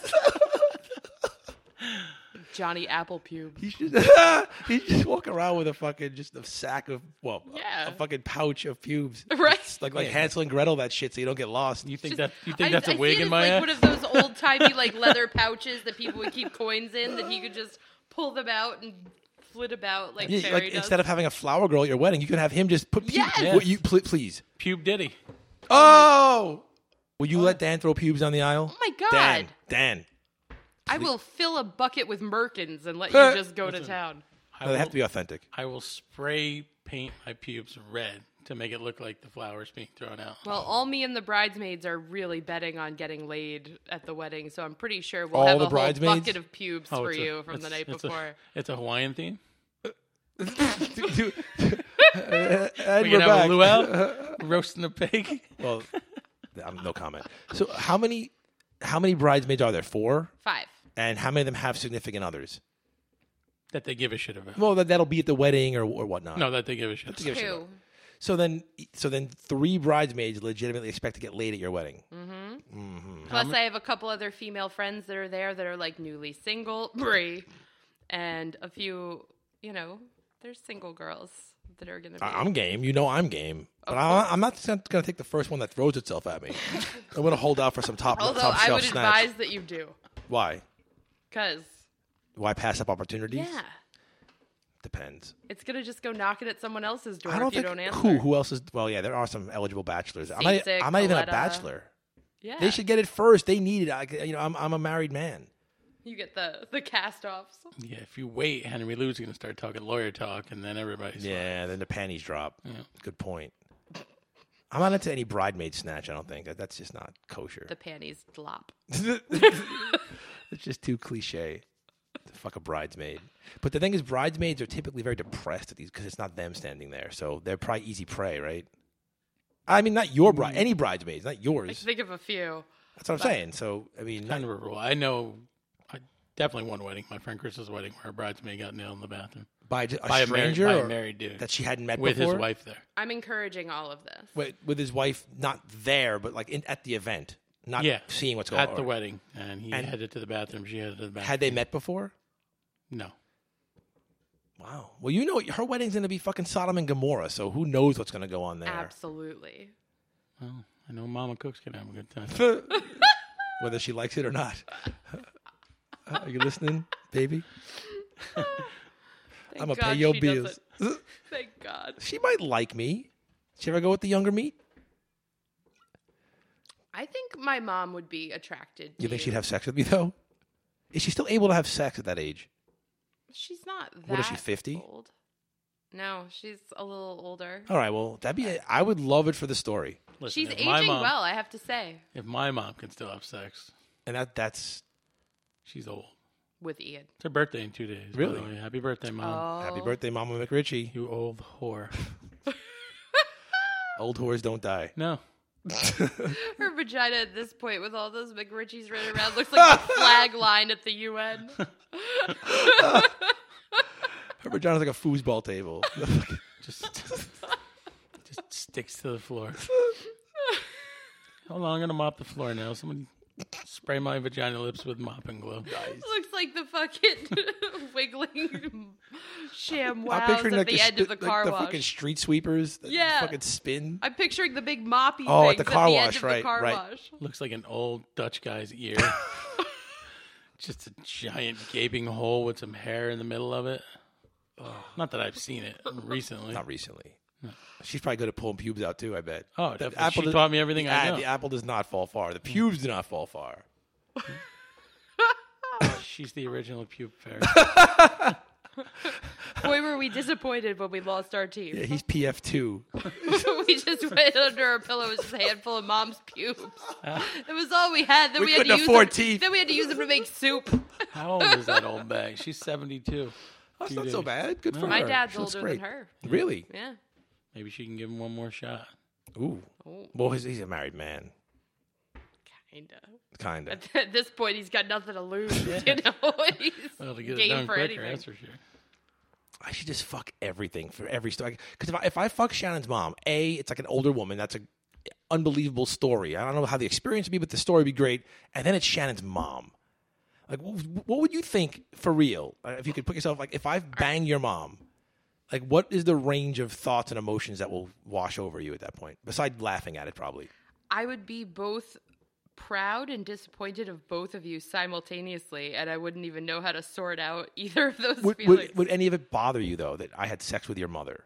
Johnny Apple pube. He's just he's just walking around with a fucking just a sack of well, a- Yeah. a, fucking pouch of pubes. Right. It's like like Hansel and Gretel that shit, so you don't get lost. You think Just- that? You think I- that's I a wig see it in as, my like ass? one of those old timey like leather pouches that people would keep coins in that he could just pull them out and flit about like Yeah, fairy like does. instead of having a flower girl at your wedding, you can have him just put pubes. Yes. What you pl- please? Pube Diddy. Oh, will you let Dan throw pubes on the aisle? Oh my God. Dan, Dan. I will fill a bucket with Merkins and let you Uh, just go to town. I No, they will, have to be authentic. I will spray paint my pubes red to make it look like the flowers being thrown out. Well, all me and the bridesmaids are really betting on getting laid at the wedding, so I'm pretty sure we'll All have the a whole bridesmaids? bucket of pubes Oh, for it's a- you from the it's- night it's before. A, it's a Hawaiian theme. and We we're can have back. a luau roasting a pig. Well, um, no comment. So how many how many bridesmaids are there? Four. Five. And how many of them have significant others? That they give a shit about. Well, that that'll be at the wedding or or whatnot. No, that they give a shit. Give a shit Two. about. So then, so then, three bridesmaids legitimately expect to get laid at your wedding. Plus, I have a couple other female friends that are there that are like newly single, Brie, and a few, you know, there's single girls that are going to be. I- I'm game. You know, I'm game. But I, I'm not going to take the first one that throws itself at me. I'm going to hold out for some top Although top I shelf would snacks. advise that you do, Why? because Why pass up opportunities? yeah, Depends. It's gonna just go knocking at someone else's door I don't if you think don't answer. who who else is. Well, yeah, there are some eligible bachelors. I'm not, Sasek, I'm not even a Coletta. bachelor. Yeah, They should get it first. They need it. I, you know, I'm I'm a married man. You get the the cast offs. Yeah, if you wait, Henry Lou's going to start talking lawyer talk, and then everybody's Yeah, then the panties drop. Yeah. Good point. I'm not into any bridesmaid snatch. I don't think that that's just not kosher. The panties flop. It's just too cliche. To fuck a bridesmaid. But the thing is, bridesmaids are typically very depressed at these because it's not them standing there, so they're probably easy prey, right? I mean, not your bride, any bridesmaids, not I yours. think of a few. That's what I'm saying. So I mean, kind of a rule. I know, I definitely one wedding, my friend Chris's wedding, where a bridesmaid got nailed in the bathroom by a by a married, stranger by a or married dude that she hadn't met with before? his wife there. I'm encouraging all of this. Wait, with his wife, not there, but like in, at the event, not Yeah, seeing what's going on at the wedding, and he And- headed to the bathroom. She headed to the bathroom. Had they met before? No. Wow. Well, you know, her wedding's going to be fucking Sodom and Gomorrah, so who knows what's going to go on there? Absolutely. Well, I know Mama Cook's gonna have a good time. Whether she likes it or not. Are you listening, baby? Thank I'm going to God pay your she bills. doesn't. Thank God. She might like me. Did she ever go with the younger meat? I think my mom would be attracted to You think she'd have sex with me, though? Is she still able to have sex at that age? She's not that What is she, fifty? old. No, she's a little older. All right, well, that'd be. A, I would love it for the story, Listen, She's if aging my mom, well, I have to say, If my mom can still have sex, and that that's she's old. with Ian. It's her birthday in two days. by Really? the way. Happy birthday, Mom. Oh. happy birthday, Mama McRitchie. You old whore. Old whores don't die. No. Her vagina at this point, with all those McRitchies running around, looks like the flag line at the U N. Her vagina's like a foosball table. Just, just sticks to the floor. Hold on, I'm gonna mop the floor now. Someone spray my vagina lips with mopping glue. Looks like the fucking wiggling sham I'm wows picturing at like the, the, end of the like car the wash. fucking street sweepers. That Yeah. fucking spin. I'm picturing the big moppy Oh, at things the car the wash, end of right, the car right. wash. Looks like an old Dutch guy's ear. Just a giant gaping hole with some hair in the middle of it. Not that I've seen it recently. Not recently. She's probably good at pulling pubes out too. I bet. Oh, The definitely. She does- taught me everything the, I a- know. The apple does not fall far. The pubes do not fall far. She's the original pube fairy. Boy, were we disappointed when we lost our team. Yeah, he's P F two. We just went under our pillow with just a handful of mom's pubes. It was all we had. Then We we, had to couldn't use afford them, teeth. Then we had to use them to make soup. How old is that old bag? She's seventy-two. That's Two not so days. bad. Good for My her. dad's She looks older great. than her. Really? Yeah. Maybe she can give him one more shot. Ooh. Oh, Well, he's, he's a married man. kinda. Kind of. At, at this point, he's got nothing to lose. You know, he's Well, to get it game done for quicker, anything. that's for sure. I should just fuck everything for every story. Because if I, if I fuck Shannon's mom, A, it's like an older woman. That's an unbelievable story. I don't know how the experience would be, but the story would be great. And then it's Shannon's mom. Like, what, what would you think for real? Uh, If you could put yourself, like, if I bang your mom, like, what is the range of thoughts and emotions that will wash over you at that point? Besides laughing at it, probably. I would be both proud and disappointed of both of you simultaneously, and I wouldn't even know how to sort out either of those Would, feelings. would, would any of it bother you, though, that I had sex with your mother?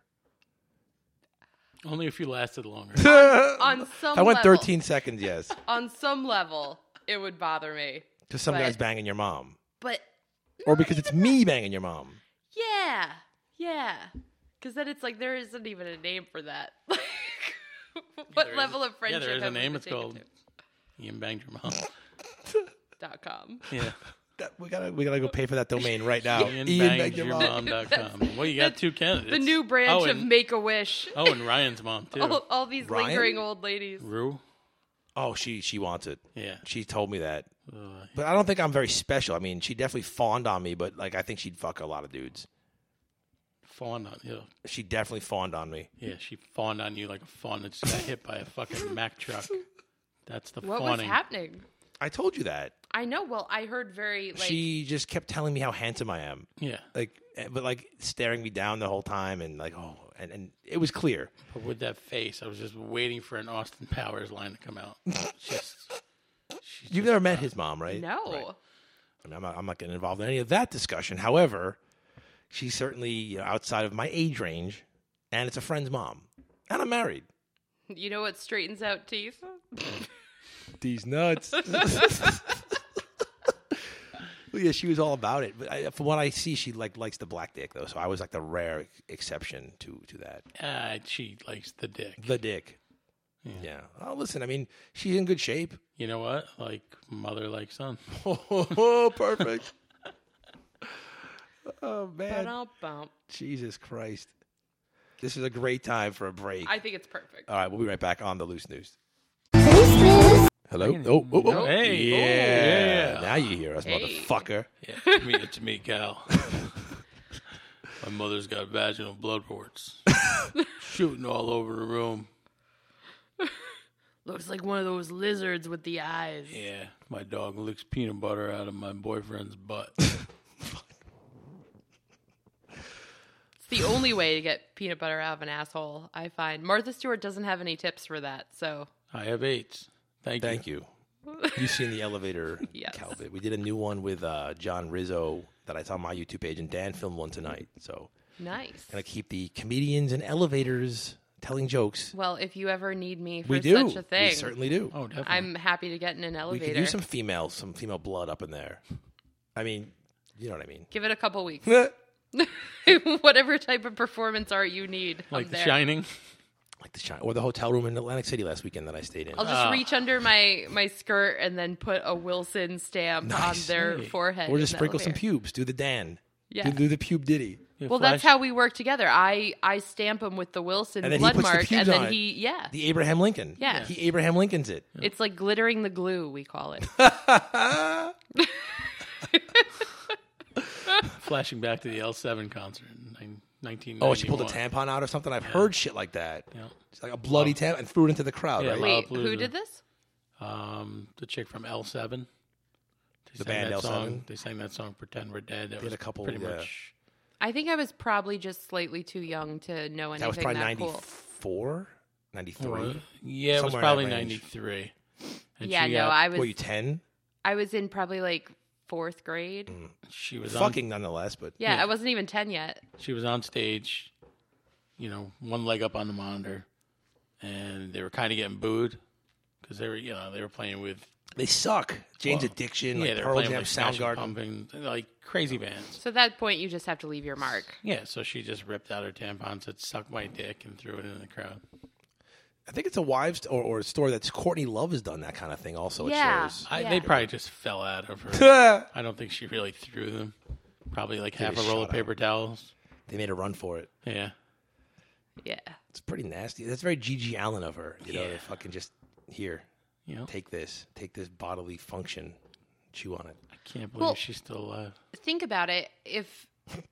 Only if you lasted longer. on some I went level, thirteen seconds, yes. on some level, it would bother me. Because some But- guy's banging your mom. But Or because it's me banging your mom. yeah, yeah, because then it's like there isn't even a name for that. what There is- level of Yeah, friendship? there is a have we name. been It's taken called to? Ian Banged Your Mom. Dot com. Yeah. That, we gotta we gotta go pay for that domain right now. Ian Ian Banged banged your Your mom. Mom dot com. Well, you got two candidates. The new branch oh, of and, Make a Wish. Oh, and Ryan's mom, too. all, all these Ryan? lingering old ladies. Rue. Oh, she she wants it. Yeah. She told me that. Uh, But I don't think I'm very special. I mean, she definitely fawned on me, but like I think she'd fuck a lot of dudes. fawned on you. She definitely fawned on me. Yeah, she fawned on you like a fawn that just got hit by a fucking Mack truck. That's the What was fawning. happening? I told you that. I know. Well, I heard very like She just kept telling me how handsome I am. Yeah. Like eh, but like staring me down the whole time and like oh and, and it was clear. But with that face, I was just waiting for an Austin Powers line to come out. just, she's You've just- never met his mom, right? no. Right. I mean, I'm not, I'm not getting involved in any of that discussion. However, she's certainly you know, outside of my age range, and it's a friend's mom, and I'm married. You know what straightens out teeth? These nuts. Well, yeah, she was all about it. But I, from what I see, she like likes the black dick though. So I was like the rare ex- exception to to that. Uh, she likes the dick. The dick. Yeah. yeah. Oh, listen. I mean, she's in good shape. You know what? Like mother, like son. Oh, perfect. Oh man. Ba-dum-bum. Jesus Christ. This is a great time for a break. I think it's perfect. All right, we'll be right back on the Loose News. Loose News. Hello? Oh, oh, oh. Hey. Yeah. Oh, yeah. Now you hear us, Hey. motherfucker. Yeah, it's me, it's me, Cal. My mother's got vaginal blood warts. Shooting all over the room. Looks like one of those lizards with the eyes. Yeah, my dog licks peanut butter out of my boyfriend's butt. It's the only way to get peanut butter out of an asshole, I find. Martha Stewart doesn't have any tips for that, so. I have AIDS. Thank you. Thank you. You've seen the elevator, Yes. Calvin. We did a new one with uh, John Rizzo that I saw on my YouTube page, and Dan filmed one tonight. So Nice. gonna keep the comedians and elevators telling jokes. Well, if you ever need me for We do. such a thing, We certainly do. Oh, definitely. I'm happy to get in an we elevator. could use some female, some female blood up in there. I mean, you know what I mean. Give it a couple weeks. like Whatever type of performance art you need. like I'm The there. Shining. the shine, or the hotel room in Atlantic City last weekend that I stayed in. I'll just Ah. reach under my, my skirt and then put a Wilson stamp Nice. on their Hey. forehead. Or just in the sprinkle some elevator. pubes. Do the Dan. Yeah. Do, do the pube Diddy. Yeah, Well, flash- that's how we work together. I, I stamp him with the Wilson And then he blood puts the mark, pubes and on then it. he, yeah. The Abraham Lincoln. Yeah. He Abraham Lincoln's it. It's like glittering the glue, we call it. Flashing back to the L seven concert in nine- nineteen ninety-one. Oh, she pulled a tampon out or something? I've heard shit like that. Yeah. It's like a bloody tampon and threw it into the crowd, Yeah, right? like- Wait, who did this? Um, the chick from L seven. They The sang band that L seven? Song, they sang that song "Pretend We're Dead." That had was a couple, pretty yeah. much. I think I was probably just slightly too young to know anything That was probably that cool. ninety-four, ninety-three. Yeah, it was Somewhere in probably that range. ninety-three. And Yeah, she no, got- I Were was you ten? I was in probably like fourth grade. She was on, Fucking nonetheless, but Yeah, Yeah. I wasn't even ten yet. she was on stage, you know, one leg up on the monitor, and they were kind of getting booed because they were, you know, they were playing with they suck. Jane's well, Addiction, yeah, like they were Pearl playing Jam, with Smashing Soundgarden. Pumpkins, like crazy bands. So at that point, you just have to leave your mark. Yeah, so she just ripped out her tampon, said "suck my dick," and threw it in the crowd. I think it's a wives or, or a story that's Courtney Love has done that kind of thing. Also, Yeah. it shows. I, Yeah. They probably just fell out of her. I don't think she really threw them. Probably like half a a roll of shot paper towels. They made a run for it. Yeah. Yeah. It's pretty nasty. That's very Gigi Allen of her. You know, Yeah. to fucking just here, You know, take this, take this bodily function, chew on it. I can't believe Well- she's still alive. Think about it. If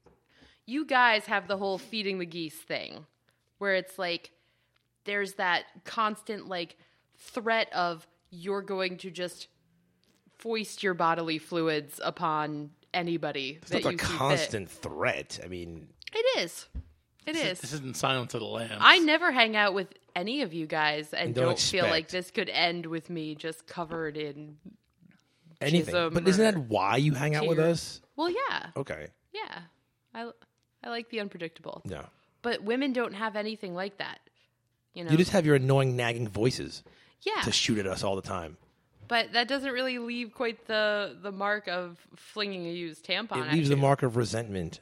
you guys have the whole feeding the geese thing, where it's like there's that constant like threat of you're going to just foist your bodily fluids upon anybody It's that not a you see fit. constant threat. I mean, It is. It This, is. this isn't Silence of the Lambs. I never hang out with any of you guys and, And don't don't, feel like expect. this could end with me just covered in. anything. Chisholm But isn't that or why you hang out with tears. us? Well, yeah, Okay. yeah. I I like the unpredictable, No. but women don't have anything like that. You know. You just have your annoying, nagging voices yeah, to shoot at us all the time. but that doesn't really leave quite the the mark of flinging a used tampon. It at leaves the you. mark of resentment.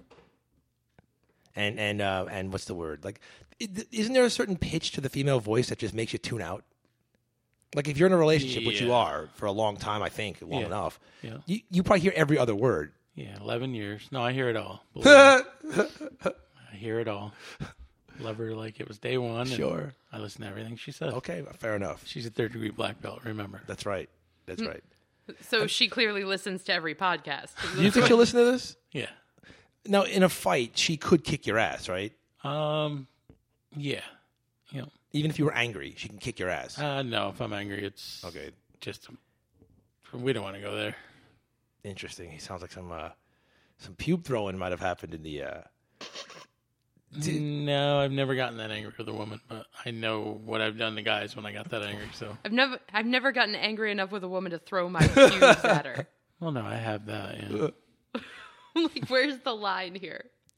And and uh, and what's the word? Like, it, isn't there a certain pitch to the female voice that just makes you tune out? Like, if you're in a relationship, which you Yeah. are for a long time, I think, long Yeah. enough, Yeah. you, you probably hear every other word. Yeah, eleven years. No, I hear it all. Believe me. I hear it all. Love her like it was day one. and Sure. I listen to everything she says. Okay, fair enough. She's a third degree black belt, remember. That's right. That's Hmm. right. So she clearly listens to every podcast. Do you think she'll listen to this? Yeah. Now, in a fight, she could kick your ass, right? Um, yeah. You know, Even if you were angry, she can kick your ass. uh, no, if I'm angry, it's Okay, just, we don't want to go there. interesting. He sounds like some uh, some pube throwing might have happened in the. Uh... Did- No, I've never gotten that angry with a woman, but I know what I've done to guys when I got that angry, so. I've never I've never gotten angry enough with a woman to throw my pubes at her. Well, no, I have that, yeah. Like, where's the line here?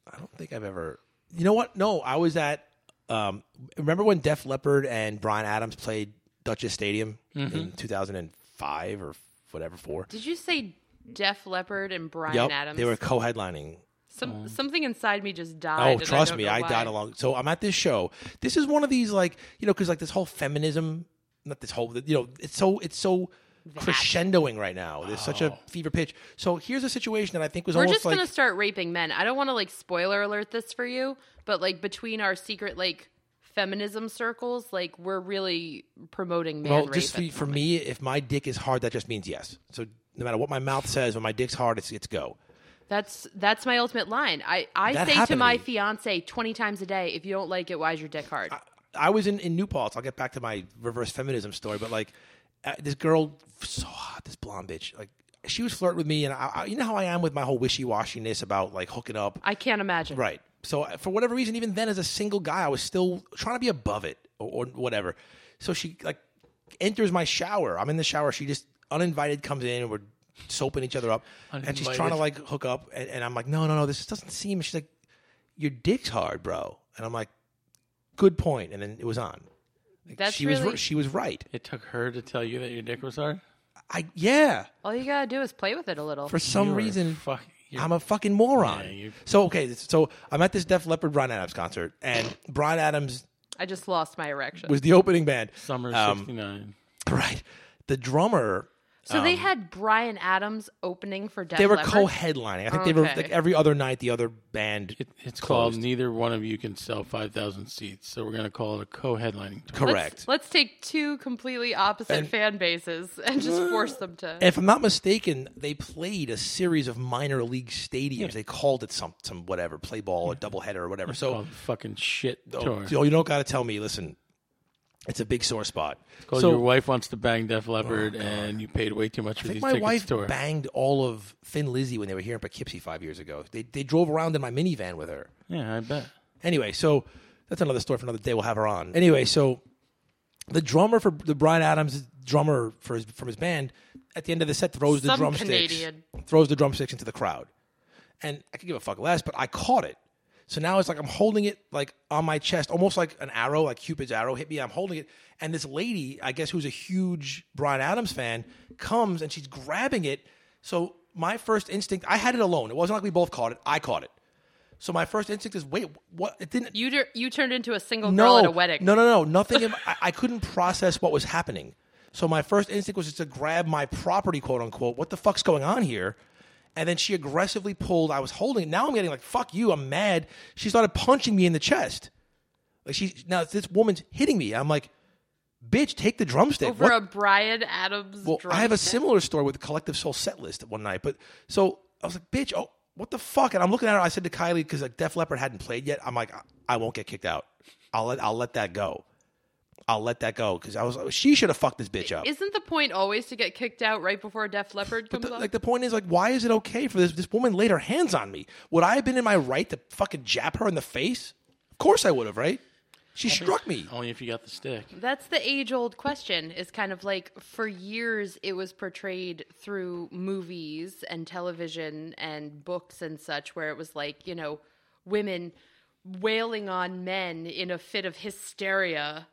I don't think I've ever. You know what? No, I was at. Um, remember when Def Leppard and Bryan Adams played Duchess Stadium Mm-hmm. in two thousand five or whatever four? Did you say Def Leppard and Bryan Yep, Adams? they were co-headlining. Some something inside me just died. Oh, and I trust don't me, know I why. died along. So I'm at this show. This is one of these like you know because like this whole feminism, not this whole you know it's so it's so crescendoing right now. There's such a fever pitch. So here's a situation that I think was We're almost just like gonna start raping men. I don't want to like spoiler alert this for you, but like between our secret like feminism circles, like we're really promoting man well, rape. just for, at the for moment. me, if my dick is hard, that just means yes. So no matter what my mouth says, when my dick's hard, it's it's go. That's that's my ultimate line. I, I That say to happened to my me. fiance twenty times a day, if you don't like it, why's your dick hard? I was in, in New Paltz. I'll get back to my reverse feminism story, but like uh, this girl, so hot, this blonde bitch, like she was flirting with me, and I, I, you know how I am with my whole wishy washiness about like hooking up, I can't imagine. right? So uh, for whatever reason, even then, as a single guy, I was still trying to be above it or, or whatever. So she like enters my shower. I'm in the shower. She just uninvited comes in, and we're soaping each other up, and she's trying to like hook up, and, and I'm like, no, no, no, this doesn't seem. She's like, your dick's hard, bro, and I'm like, good point, and then it was on. Like, That's she was really- ri- she was right. It took her to tell you that your dick was hard? I yeah. All you gotta do is play with it a little. For some You are reason, fuck- you're- I'm a fucking moron. Yeah, you- so okay, so I'm at this Def Leppard Bryan Adams concert, and Bryan Adams I just lost my erection. was the opening band. Summer Um, sixty-nine. Right. The drummer, so they had Bryan Adams opening for Def they were Leppard? co-headlining. I think they were Okay. like every other night. The other band, It, it's closed. called Neither One of You Can Sell five thousand Seats, so we're going to call it a co-headlining tour. correct. Let's, let's take two completely opposite And- fan bases and just force them to. If I'm not mistaken, they played a series of minor league stadiums. They called it some some whatever, play ball or doubleheader or whatever. So Called fucking shit oh, tour. oh, you don't got to tell me. Listen, it's a big sore spot. Called so Your Wife Wants to Bang Def Leppard, and you paid way too much for I think these my tickets wife to her. banged all of Thin Lizzy when they were here in Poughkeepsie five years ago. They they drove around in my minivan with her. Yeah, I bet. Anyway, so that's another story for another day. We'll have her on. Anyway, so the drummer for the Bryan Adams drummer for his from his band at the end of the set throws the Some drumsticks Canadian. throws the drumsticks into the crowd, and I could give a fuck less, but I caught it. So now it's like I'm holding it like on my chest, almost like an arrow, like Cupid's arrow hit me. I'm holding it, and this lady, I guess, who's a huge Bryan Adams fan, comes and she's grabbing it. So my first instinct, I had it alone. It wasn't like we both caught it. I caught it. So my first instinct is, wait, what? It didn't. You tur- you turned into a single no, girl at a wedding. no, no, no, nothing. in, I, I couldn't process what was happening. So my first instinct was just to grab my property, quote unquote. What the fuck's going on here? And then she aggressively pulled. I was holding it. Now I'm getting like, fuck you. I'm mad. She started punching me in the chest. Like she now this woman's hitting me. I'm like, bitch, take the drumstick. Over What- a Bryan Adams well, drum I have a set? similar story with the Collective Soul set list one night. But so I was like, bitch, oh, what the fuck? And I'm looking at her. I said to Kylie, because like Def Leppard hadn't played yet. I'm like, I, I won't get kicked out. I'll let I'll let that go. I'll let that go because I was she should have fucked this bitch up. Isn't the point always to get kicked out right before Def Leppard comes The- on? like the point is, like, why is it okay for this? This woman laid her hands on me. Would I have been in my right to fucking jab her in the face? Of course I would have, right? She struck me. Only if you got the stick. That's the age-old question. Is kind of like for years it was portrayed through movies and television and books and such, where it was like, you know, women wailing on men in a fit of hysteria,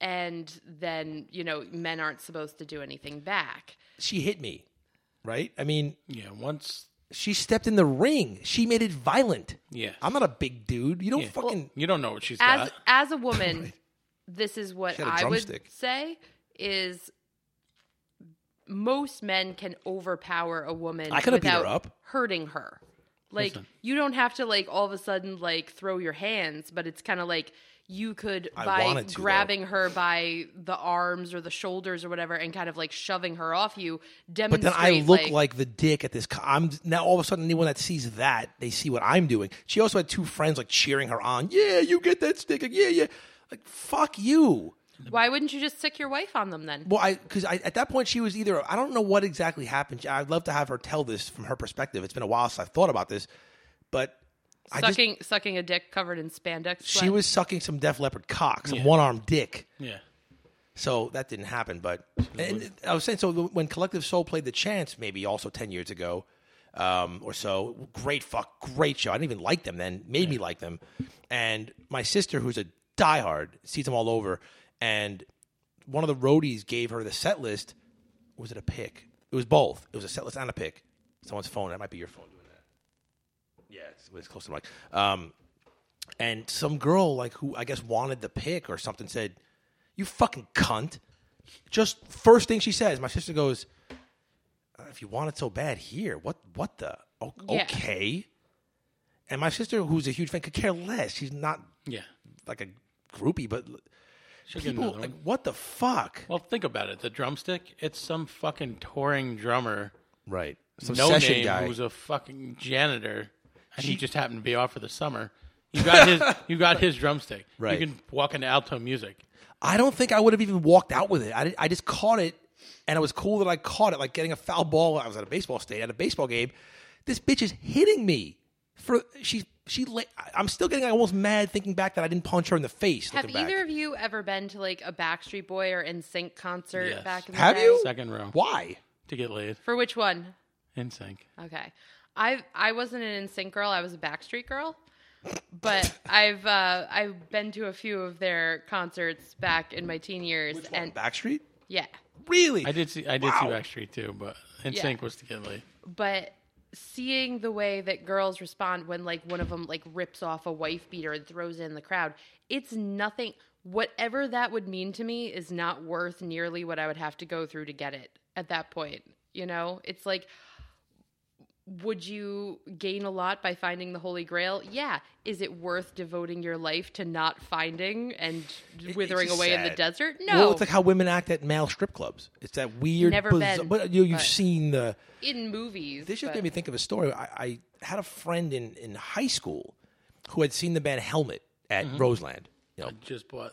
and then, you know, men aren't supposed to do anything back. She hit me, right? I mean, Yeah, once. she stepped in the ring. She made it violent. Yeah. I'm not a big dude. You don't Yeah. fucking. You don't know what she's As got. as a woman, this is what She had a I would drumstick. say is most men can overpower a woman I could've beat her without up. hurting her. Like Listen. you don't have to like all of a sudden like throw your hands, but it's kind of like you could I by wanted to, though. grabbing her by the arms or the shoulders or whatever and kind of like shoving her off you. But Demonstrate. then I look like, the dick at this. Co- I'm now all of a sudden anyone that sees that they see what I'm doing. She also had two friends like cheering her on. Yeah, you get that stick. Like, yeah, yeah. Like fuck you. Why wouldn't you just sick your wife on them then? Well, I because I at that point she was either I don't know what exactly happened. I'd love to have her tell this from her perspective. It's been a while since I've thought about this, but I just Sucking sucking a dick covered in spandex. she sweat? was sucking some Def Leppard cock, some Yeah. one armed dick. Yeah. So that didn't happen. But and I was saying so when Collective Soul played the Chance, maybe also ten years ago, um, or so. Great fuck, great show. I didn't even like them then. Made me like them. And my sister, who's a diehard, sees them all over. And one of the roadies gave her the set list. Was it a pick? It was both. It was a set list and a pick. Someone's phone. That might be your phone doing that. Yeah, it's, it's close to the mic. Um, and some girl, like, who I guess wanted the pick or something, said, "You fucking cunt." Just first thing she says, my sister goes, "If you want it so bad, here. What What the? O- Yeah. Okay." And my sister, who's a huge fan, could care less. She's not Yeah. like a groupie, but She'll get people, another like, one. what the fuck? Well, think about it. The drumstick, it's some fucking touring drummer, Right. Some no session name, guy. who's a fucking janitor, and he just happened to be off for the summer. You got his, you got his drumstick. Right. You can walk into alto music. I don't think I would have even walked out with it. I, I just caught it, and it was cool that I caught it, like getting a foul ball. I was at a baseball state, at a baseball game. This bitch is hitting me. For she's she. la- I'm still getting like, almost mad thinking back that I didn't punch her in the face. Have looking back. either of you ever been to like a Backstreet Boy or N Sync concert Yes. back in the Have day? you? Second row Why? to get laid. For which one? In sync. Okay. I I wasn't an N Sync girl. I was a Backstreet girl. But I've uh, I've been to a few of their concerts back in my teen years, Which one? and Backstreet? yeah, Really? I did see. I did Wow. see Backstreet too, but in Yeah. sync was to get laid. but seeing the way that girls respond when like one of them like rips off a wife beater and throws it in the crowd, it's nothing. Whatever that would mean to me is not worth nearly what I would have to go through to get it at that point. You know, it's like, would you gain a lot by finding the Holy Grail? Yeah. Is it worth devoting your life to not finding and It- withering it's just away in the sad. desert? No. Well, it's like how women act at male strip clubs. It's that weird. Never bizarre- been, But you, you've but- seen the. in movies. This just but- made me think of a story. I, I had a friend in, in high school who had seen the band Helmet at Mm-hmm. Roseland. You know, I just bought.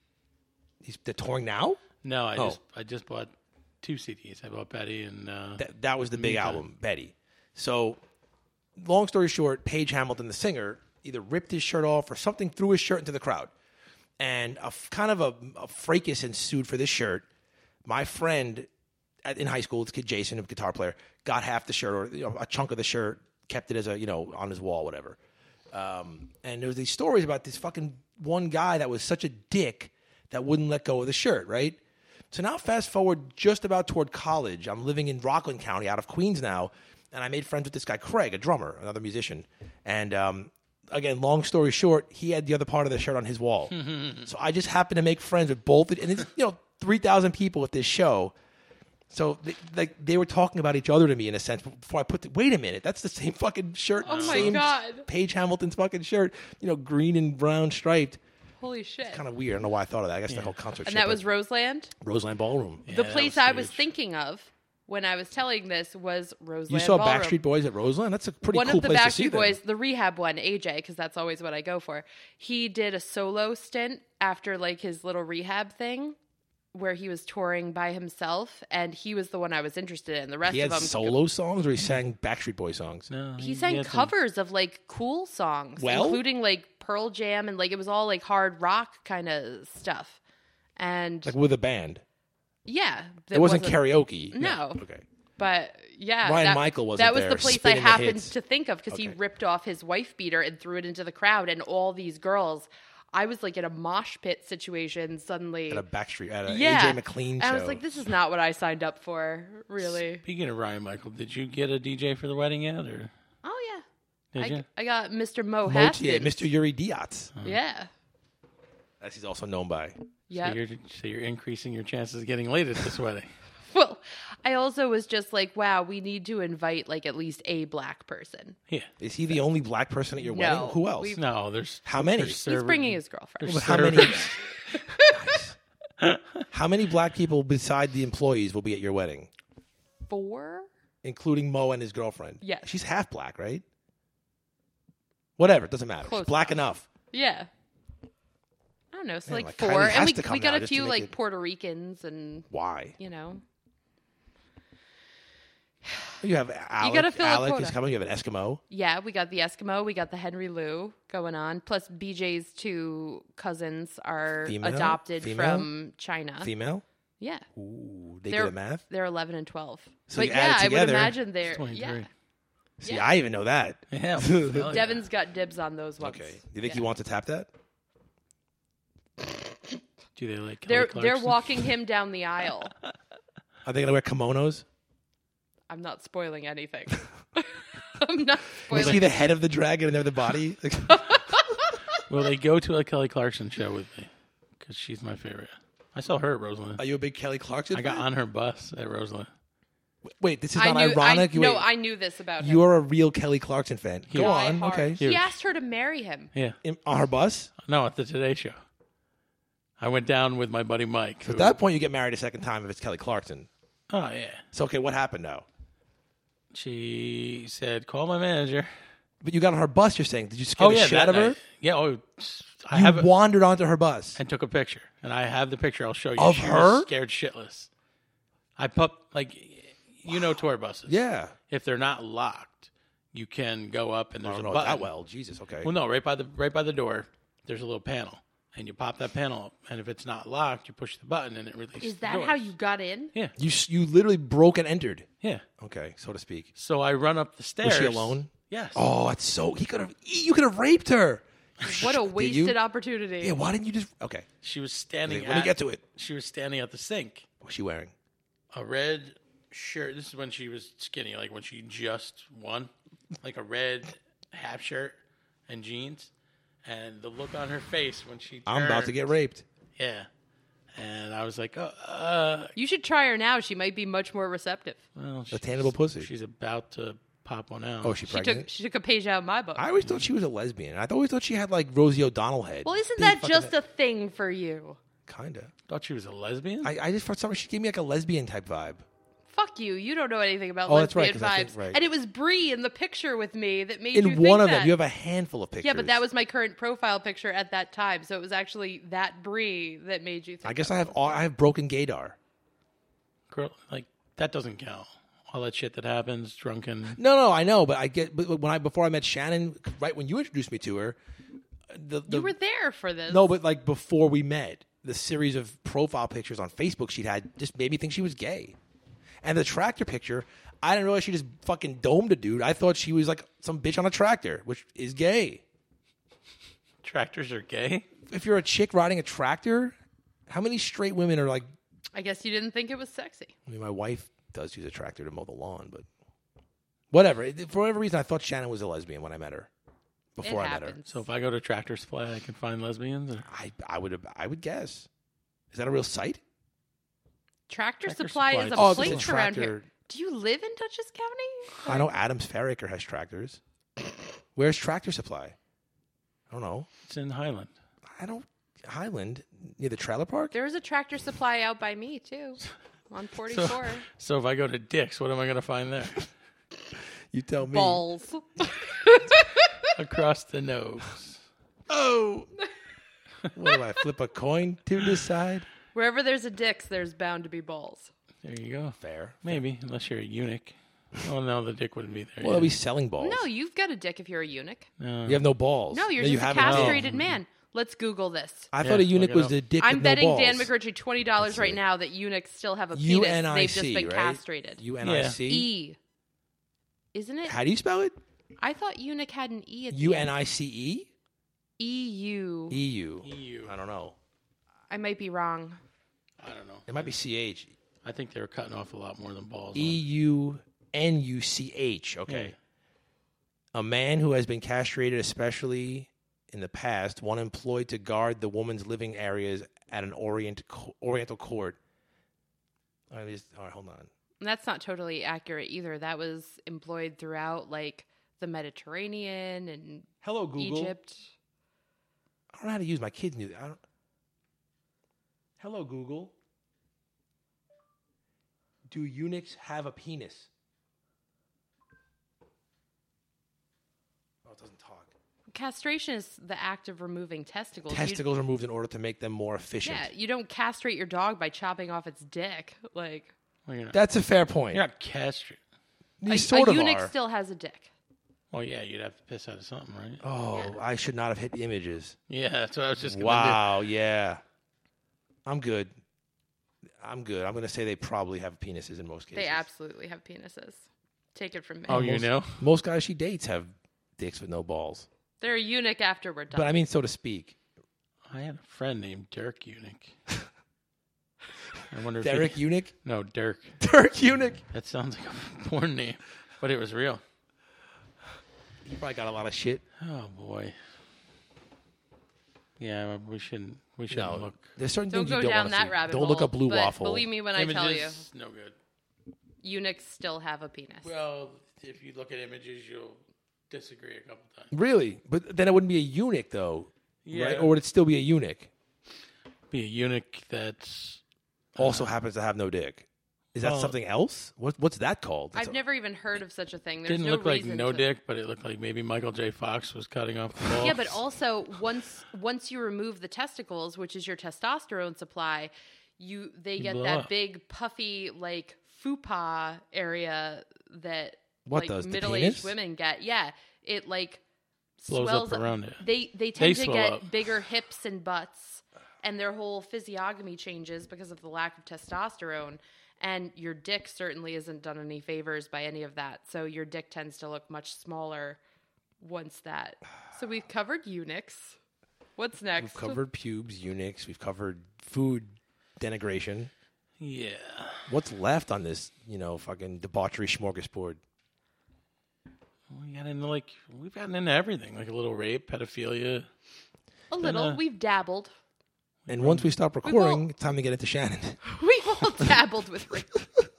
he's they're touring now. No, I Oh. just I just bought two C Ds. I bought Betty and uh, That that was the big Meantime. album, Betty. So, long story short, Paige Hamilton, the singer, either ripped his shirt off or something, threw his shirt into the crowd, and a f- kind of a, a fracas ensued for this shirt. My friend at, in high school, this kid Jason, a guitar player, got half the shirt or you know, a chunk of the shirt, kept it as a you know on his wall, whatever. Um, and there was these stories about this fucking one guy that was such a dick that wouldn't let go of the shirt, right? So now fast forward just about toward college. I'm living in Rockland County out of Queens now, and I made friends with this guy, Craig, a drummer, another musician. And um, again, long story short, he had the other part of the shirt on his wall. So I just happened to make friends with both. And it's, you know, three thousand people at this show. So they, like they were talking about each other to me in a sense before I put the, wait a minute, that's the same fucking shirt. Oh my same God. Paige Hamilton's fucking shirt, you know, green and brown striped. Holy shit. Kind of weird. I don't know why I thought of that. I guess the whole concert And shit, that but was Roseland? Roseland Ballroom. Yeah, the that place was I was huge. thinking of when I was telling this was Roseland You saw Ballroom. Backstreet Boys at Roseland? That's a pretty One cool of the place to see Backstreet them. Boys, the rehab one, A J, because that's always what I go for. He did a solo stint after like his little rehab thing, where he was touring by himself, and he was the one I was interested in. The rest He of had them, solo songs or he sang Backstreet Boy songs? No, he sang had some- covers of like cool songs, Well? including like Pearl Jam, and like it was all like hard rock kind of stuff. And Like with a band. yeah, It wasn't, karaoke. No. Okay. But yeah, Ryan that, Michael wasn't that was there the place I spinning the happened hits. to think of because he Okay. ripped off his wife beater and threw it into the crowd, and all these girls. I was like in a mosh pit situation suddenly. At a Backstreet, at a yeah, A J McLean and show. I was like, "This is not what I signed up for." Really? Speaking of Ryan Michael, did you get a D J for the wedding yet, or Oh yeah. did I, you? I got Mister Mo Motier, Haskins. Mister Yuri Diaz. Yeah. As he's also known by. Yeah. So you're, so you're increasing your chances of getting laid at this wedding. Well, I also was just like, wow, we need to invite like at least a black person. Yeah. Is he the only black person at your No, wedding? Who else? we've- No, there's How many? there's He's server- He's bringing his girlfriend. there's How many? servers. Nice. How many black people beside the employees will be at your wedding, Four? including Mo and his girlfriend? Yes. She's half black, right? Whatever, it doesn't matter. Close She's black enough. Yeah. I don't know. So Man, like like, four, Kylie has and we to come we got now a just to few make like it- Puerto Ricans, and Why? you know, You have Alec. gotta fill a Alec quota. is coming. You have an Eskimo. yeah, we got the Eskimo, we got the Henry Lou going on. Plus, B J's two cousins are Female? adopted Female? from China. Female. Yeah, Ooh, they they're good at math. they're eleven and twelve. So but you yeah, add it I would together, imagine they're twenty-three. yeah. See, Yeah. I even know that. Yeah. hell yeah. Devin's got dibs on those ones. Okay. Do you think Yeah. he wants to tap that? Do they like Kelly They're they're Clarkson? walking him down the aisle. Are they gonna wear kimonos? I'm not spoiling anything. I'm not Will you see spoiling. the head of the dragon and then the body? Will they go to a Kelly Clarkson show with me? Because she's my favorite. I saw her at Roseland. Are you a big Kelly Clarkson I got fan? on her bus at Roseland. Wait, this is I not knew, ironic. I, You no, wait, I knew this about him. you're a real Kelly Clarkson fan. Go Yeah. on. Die Okay. hard. Here. He asked her to marry him. Yeah. In, on her bus? No, at the Today Show. I went down with my buddy Mike. So who- at that point, you get married a second time if it's Kelly Clarkson. oh, yeah. So, okay, what happened now? She said, call my manager. But you got on her bus, you're saying. Did you scare Oh, the yeah. shit that out of her? night. Yeah. Oh, I You have it. wandered onto her bus. And took a picture. And I have the picture. I'll show you. Of She her? was scared shitless. I put, like, you know tour buses. Yeah. If they're not locked, you can go up and I there's don't a know button. that well. Jesus, okay. Well, no, right by the right by the door, there's a little panel, and you pop that panel up, and if it's not locked, you push the button, and it releases. Is the that doors. how you got in? Yeah, You s- you literally broke and entered. yeah. Okay, so to speak. So I run up the stairs. Was she alone? Yes. Oh, that's so. He could have. You could have raped her. What a Did you? wasted opportunity. Yeah. Why didn't you just? Okay. She was standing. Let me at, get to it. She was standing at the sink. What's she wearing? A red shirt. This is when she was skinny, like when she just won, like a red half shirt and jeans, and the look on her face when she. I'm about to turned- get raped. Yeah. And I was like, oh, uh, You should try her now. She might be much more receptive. well, A tangible pussy. She's about to pop one out. Oh, is she She pregnant? took she took a page out of my book. I always thought she was a lesbian. I always thought she had like Rosie O'Donnell head. well, isn't Big that fucking just head. a thing for you? Kinda? Thought she was a lesbian. I, I just for some reason she gave me like a lesbian type vibe. Fuck you. You don't know anything about Oh, that's right, lesbian 'cause I vibes. think- right. And it was Brie in the picture with me that made you In think one of that. them, you have a handful of pictures. Yeah, but that was my current profile picture at that time. So it was actually that Brie that made you think I guess that I have all, I have broken gaydar. Girl, like that doesn't count. All that shit that happens, drunken. No, no, I know, but I get. But when I before I met Shannon, right when you introduced me to her, the, the You were there for this. no, but like before we met, the series of profile pictures on Facebook she'd had just made me think she was gay. And the tractor picture, I didn't realize she just fucking domed a dude. I thought she was like some bitch on a tractor, which is gay. Tractors are gay. If you're a chick riding a tractor, how many straight women are like? I guess you didn't think it was sexy. I mean, my wife does use a tractor to mow the lawn, but whatever. It- For whatever reason, I thought Shannon was a lesbian when I met her. Before it I met her, happens. So if I go to Tractor Supply, I can find lesbians. Or? I I would I would guess. Is that a real site? Tractor, Tractor Supply, Supply is is a Oh, place it's a around tractor. here. Do you live in Dutchess County? I know Adams Ferricker has tractors. Where's Tractor Supply? I don't know. It's in Highland. I don't. Highland near the trailer park. There is a Tractor Supply out by me too, on forty-four. So if I go to Dick's, what am I going to find there? You tell me. Balls. Across the nose. Oh. What do I flip a coin to decide? Wherever there's a Dick's, there's bound to be balls. There you go. Fair. Maybe, unless you're a eunuch. Oh no, the dick wouldn't be there. Well, yet. are we selling balls? No, you've got a dick if you're a eunuch. No. You have no balls. No, you're you just a haven't. Oh. castrated man. Let's Google this. I Yeah, thought a eunuch look it was up. the dick I'm with betting no balls. Dan McRitchie twenty dollars Let's right see. now that eunuchs still have a U penis. N I They've just C, been right? castrated. U N I C. E. Isn't it? How do you spell it? I thought eunuch had an E at the U end. N I C E. E U. E U. E U. I don't know. I might be wrong. I don't know. It might be C H. I think they were cutting off a lot more than balls. E U N U C H. Okay. A man who has been castrated, especially in the past, one employed to guard the woman's living areas at an Orient Oriental court. All right, just, all right, hold on. And that's not totally accurate either. That was employed throughout like the Mediterranean and Hello, Google. Egypt. I don't know how to use my kids knew. I don't. Hello, Google. Do eunuchs have a penis? Oh, it doesn't talk. Castration is the act of removing testicles. You- Testicles are removed in order to make them more efficient. yeah, you don't castrate your dog by chopping off its dick. Like Well, you're not, That's a fair point. you're not castrated. You a, sort a of eunuch are. still has a dick. Well, yeah, you'd have to piss out of something, right? Oh, I should not have hit the images. Yeah, that's what I was just going to Wow, yeah. I'm good. I'm good. I'm going to say they probably have penises in most cases. They absolutely have penises. Take it from me. Oh, you most, know? most guys she dates have dicks with no balls. They're a eunuch after we're done. But I mean, so to speak. I had a friend named Dirk Eunuch. I wonder if Derek he, Eunuch? No, Dirk. Dirk Eunuch? That sounds like a porn name, but it was real. He probably got a lot of shit. Oh boy. Yeah, we shouldn't. We shouldn't No, look. there's certain don't things go you don't down want to that see. rabbit Don't hole. look up Blue but Waffle. Believe me when I tell you, Images, no good. eunuchs still have a penis. Well, if you look at images, you'll disagree a couple times. Really? But then it wouldn't be a eunuch, though. Yeah. Right? Or would it still be a eunuch? Be a eunuch that's Also happens to have no dick. Is that Well- something else? What, what's that called? That's I've a- never even heard of such a thing. There's didn't no look like reason no to- dick, but it looked like maybe Michael J. Fox was cutting off the balls. Yeah, but also once once you remove the testicles, which is your testosterone supply, you they get blow that up. big puffy like fupa area that What like does, the middle-aged penis? women get. Yeah, it like Blows swells up around it. They they tend to swell get up. bigger hips and butts, and their whole physiognomy changes because of the lack of testosterone. And your dick certainly isn't done any favors by any of that. So your dick tends to look much smaller once that. So we've covered eunuchs. What's next? We've covered pubes, eunuchs. We've covered food denigration. Yeah. What's left on this, you know, fucking debauchery smorgasbord? We got into like we've gotten into everything, like a little rape, pedophilia. A little. uh, We've dabbled. And once we stop won't- recording, it's time to get into Shannon. We've all dabbled with rape.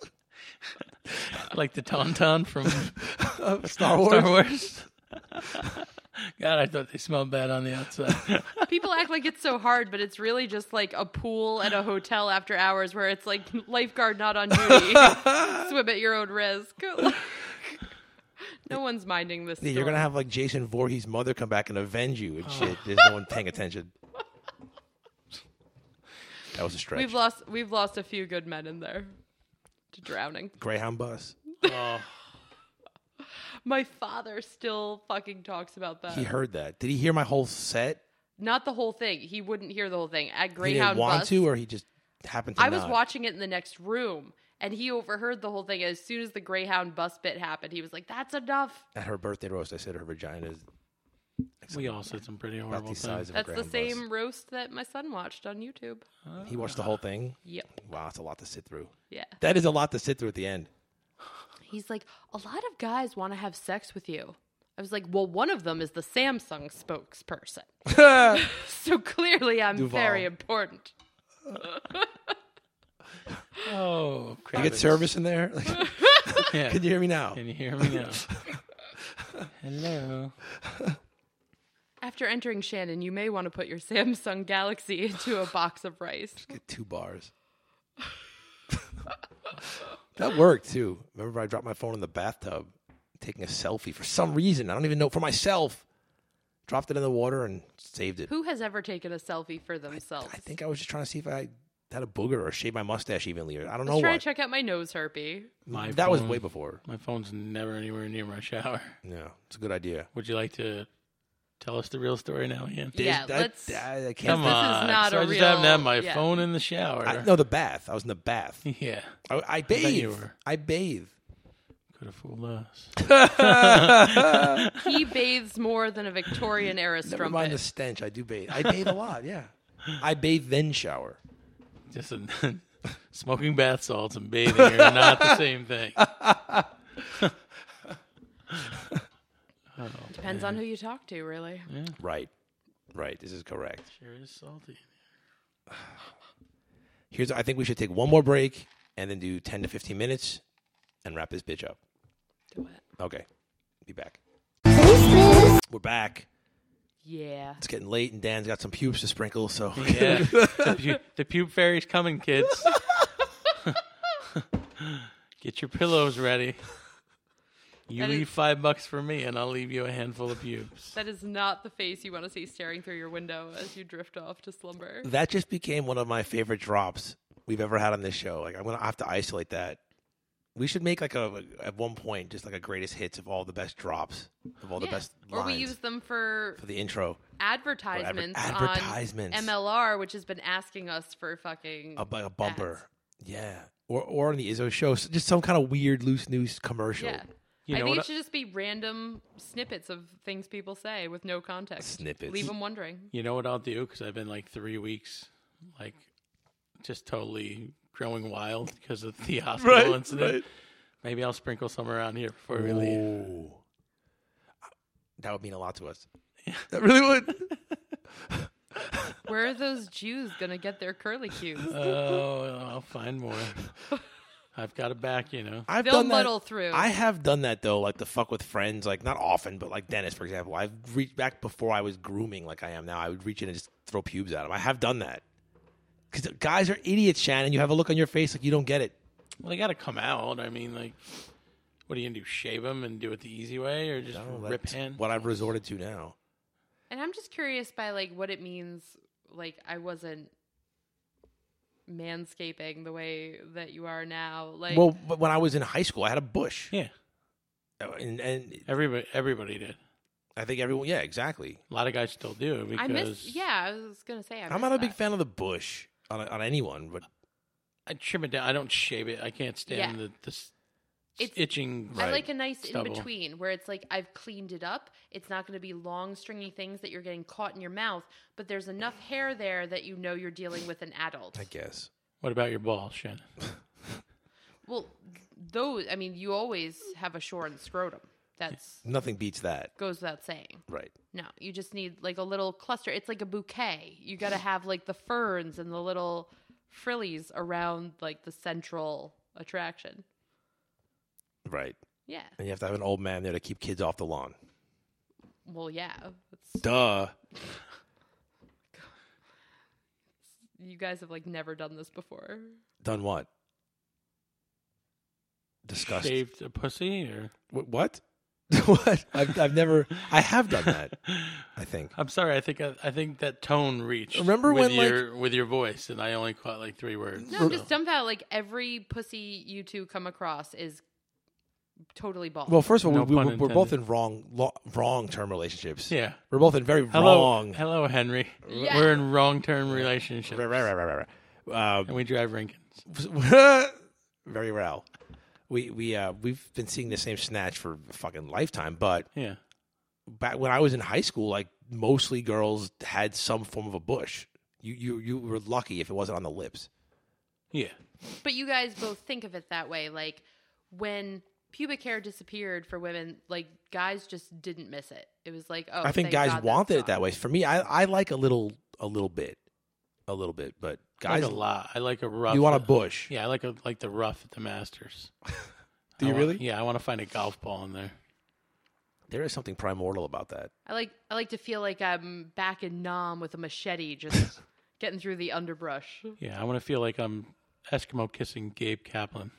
Like the tauntaun from Star Wars. Star Wars. God, I thought they smelled bad on the outside. People act like it's so hard, but it's really just like a pool at a hotel after hours where it's like lifeguard not on duty. Swim at your own risk. No one's minding this. Yeah, you're story. gonna have like Jason Voorhees' mother come back and avenge you and shit. There's no one paying attention. That was a stretch. We've lost. We've lost a few good men in there to drowning. Greyhound bus. Oh, My father still fucking talks about that. He heard that. Did he hear my whole set? Not the whole thing. He wouldn't hear the whole thing at He Greyhound didn't want bus. to, or he just happened to I was not? watching it in the next room, and he overheard the whole thing. As soon as the Greyhound bus bit happened, he was like, "That's enough." At her birthday roast, I said her vagina is we all said some pretty about horrible the size things. of That's a the Greyhound same roast that my son watched on YouTube. bus. He watched the whole thing. Yep. Wow, that's a lot to sit through. Yeah. That is a lot to sit through at the end. He's like, a lot of guys want to have sex with you. I was like, well, one of them is the Samsung spokesperson. So clearly I'm Duval. very important. Oh, You crap. get service in there? Like, Yeah. can you hear me now? Can you hear me now? Hello. After entering Shannon, you may want to put your Samsung Galaxy into a box of rice. Get two bars. That worked too. Remember, I dropped my phone in the bathtub, taking a selfie for some reason. I don't even know, for myself. Dropped it in the water and saved it. Who has ever taken a selfie for themselves? I think I was just trying to see if I had a booger or shaved my mustache evenly. Or I don't Let's know try what. to check out my nose herpy. My that was phone- way before. My phone's never anywhere near my shower. Yeah, it's a good idea. Would you like to tell us the real story now, Ian? Yeah, That- let's- I, I can't. Come this is on. not so a I just real- happen to have my yeah. phone in the shower. I, no, the bath. I was in the bath. Yeah. I, I bet bathe. you were. I bathe. Could have fooled us. He bathes more than a Victorian era Never strumpet. mind the stench. I do bathe. I bathe a lot. Yeah, I bathe then shower. Just a, smoking bath salts and bathing are not the same thing. Depends on who you talk to, really. Right, right. This is correct. Sure is salty. Here's. I think we should take one more break and then do ten to fifteen minutes and wrap this bitch up. Do it. Okay, be back. Christmas. We're back. Yeah. It's getting late and Dan's got some pubes to sprinkle. So Yeah. the, pu- the pube fairy's coming, kids. Get your pillows ready. You That leave is- five bucks for me, and I'll leave you a handful of pubes. That is not the face you want to see staring through your window as you drift off to slumber. that just became one of my favorite drops we've ever had on this show. Like I'm gonna have to isolate that. We should make like a at one point just like a greatest hits of all the best drops of all the Yeah. best Or we lines use them for for the intro. advertisements, advertisements. on M L R, which has been asking us for fucking A, like a bumper. ads. Yeah. Or or on the Izzo show, so just some kind of weird loose news commercial. Yeah. You I know think what it should just be random snippets of things people say with no context. Snippets. Leave them wondering. You know what I'll do? Because I've been like three weeks, like just totally growing wild because of the hospital Right, incident. right. Maybe I'll sprinkle some around here before we leave. Ooh. That would mean a lot to us. That really would. Where are those Jews going to get their curly cues? Oh, I'll find more. I've got it back, you know. I've They'll done that. muddle through. I have done that though, like to fuck with friends, like not often, but like Dennis, for example. I've reached back before I was grooming, like I am now. I would reach in and just throw pubes at him. I have done that because guys are idiots, Shannon. You have a look on your face like you don't get it. Well, they got to come out. I mean, like, what are you going to do? Shave them and do it the easy way or just No, rip that's hand? what I've resorted to now. And I'm just curious by like what it means. Like I wasn't manscaping the way that you are now. Like, Well, but when I was in high school, I had a bush, Yeah. and, and Everybody, everybody did. I think everyone, yeah, exactly. A lot of guys still do because I miss. Yeah, I was gonna say. I I'm miss not a big that. fan of the bush on on anyone, but I trim it down. I don't shave it. I can't stand Yeah. the, the s- It's- itching. I like a nice Stubble. in between where it's like I've cleaned it up. It's not going to be long, stringy things that you're getting caught in your mouth, but there's enough hair there that you know you're dealing with an adult. I guess. What about your balls, Shannon? Well, those. I mean, you always have a shorn scrotum. That's Nothing beats that. goes without saying. Right. No, you just need like a little cluster. It's like a bouquet. You got to have like the ferns and the little frillies around like the central attraction. Right. Yeah. And you have to have an old man there to keep kids off the lawn. Well, yeah. It's, Duh. you guys have like never done this before. Done what? Disgust. Shaved a pussy or? Wh- What? What? I've, I've never. I have done that. I think. I'm sorry. I think I, I think that tone reached. Remember with when, like- your with your voice, and I only caught like three words. No, I'm just dumbfounded. Like every pussy you two come across is totally bald. Well, first of all, No we, we, pun we're both intended. in wrong, lo, wrong term relationships. Yeah. We're both in very Hello, wrong. hello, Henry. Yeah. We're in wrong term relationships, Right, right, right, right, right. and we drive Rinkins. Um, very well. We we uh we've been seeing the same snatch for a fucking lifetime, but Yeah. back when I was in high school, like mostly girls had some form of a bush. You you you were lucky if it wasn't on the lips. Yeah. But you guys both think of it that way. Like when pubic hair disappeared for women, like guys just didn't miss it. It was like, oh, I think thank guys God wanted that's it that gone. way. For me, I I like a little a little bit, a little bit, but Guys, guys, like a lot. I like a rough. you want a bush? Yeah, I like a like the rough at the Masters. Do you I want- really? Yeah, I want to find a golf ball in there. There is something primordial about that. I like I like to feel like I'm back in Nam with a machete, just getting through the underbrush. Yeah, I want to feel like I'm Eskimo kissing Gabe Kaplan.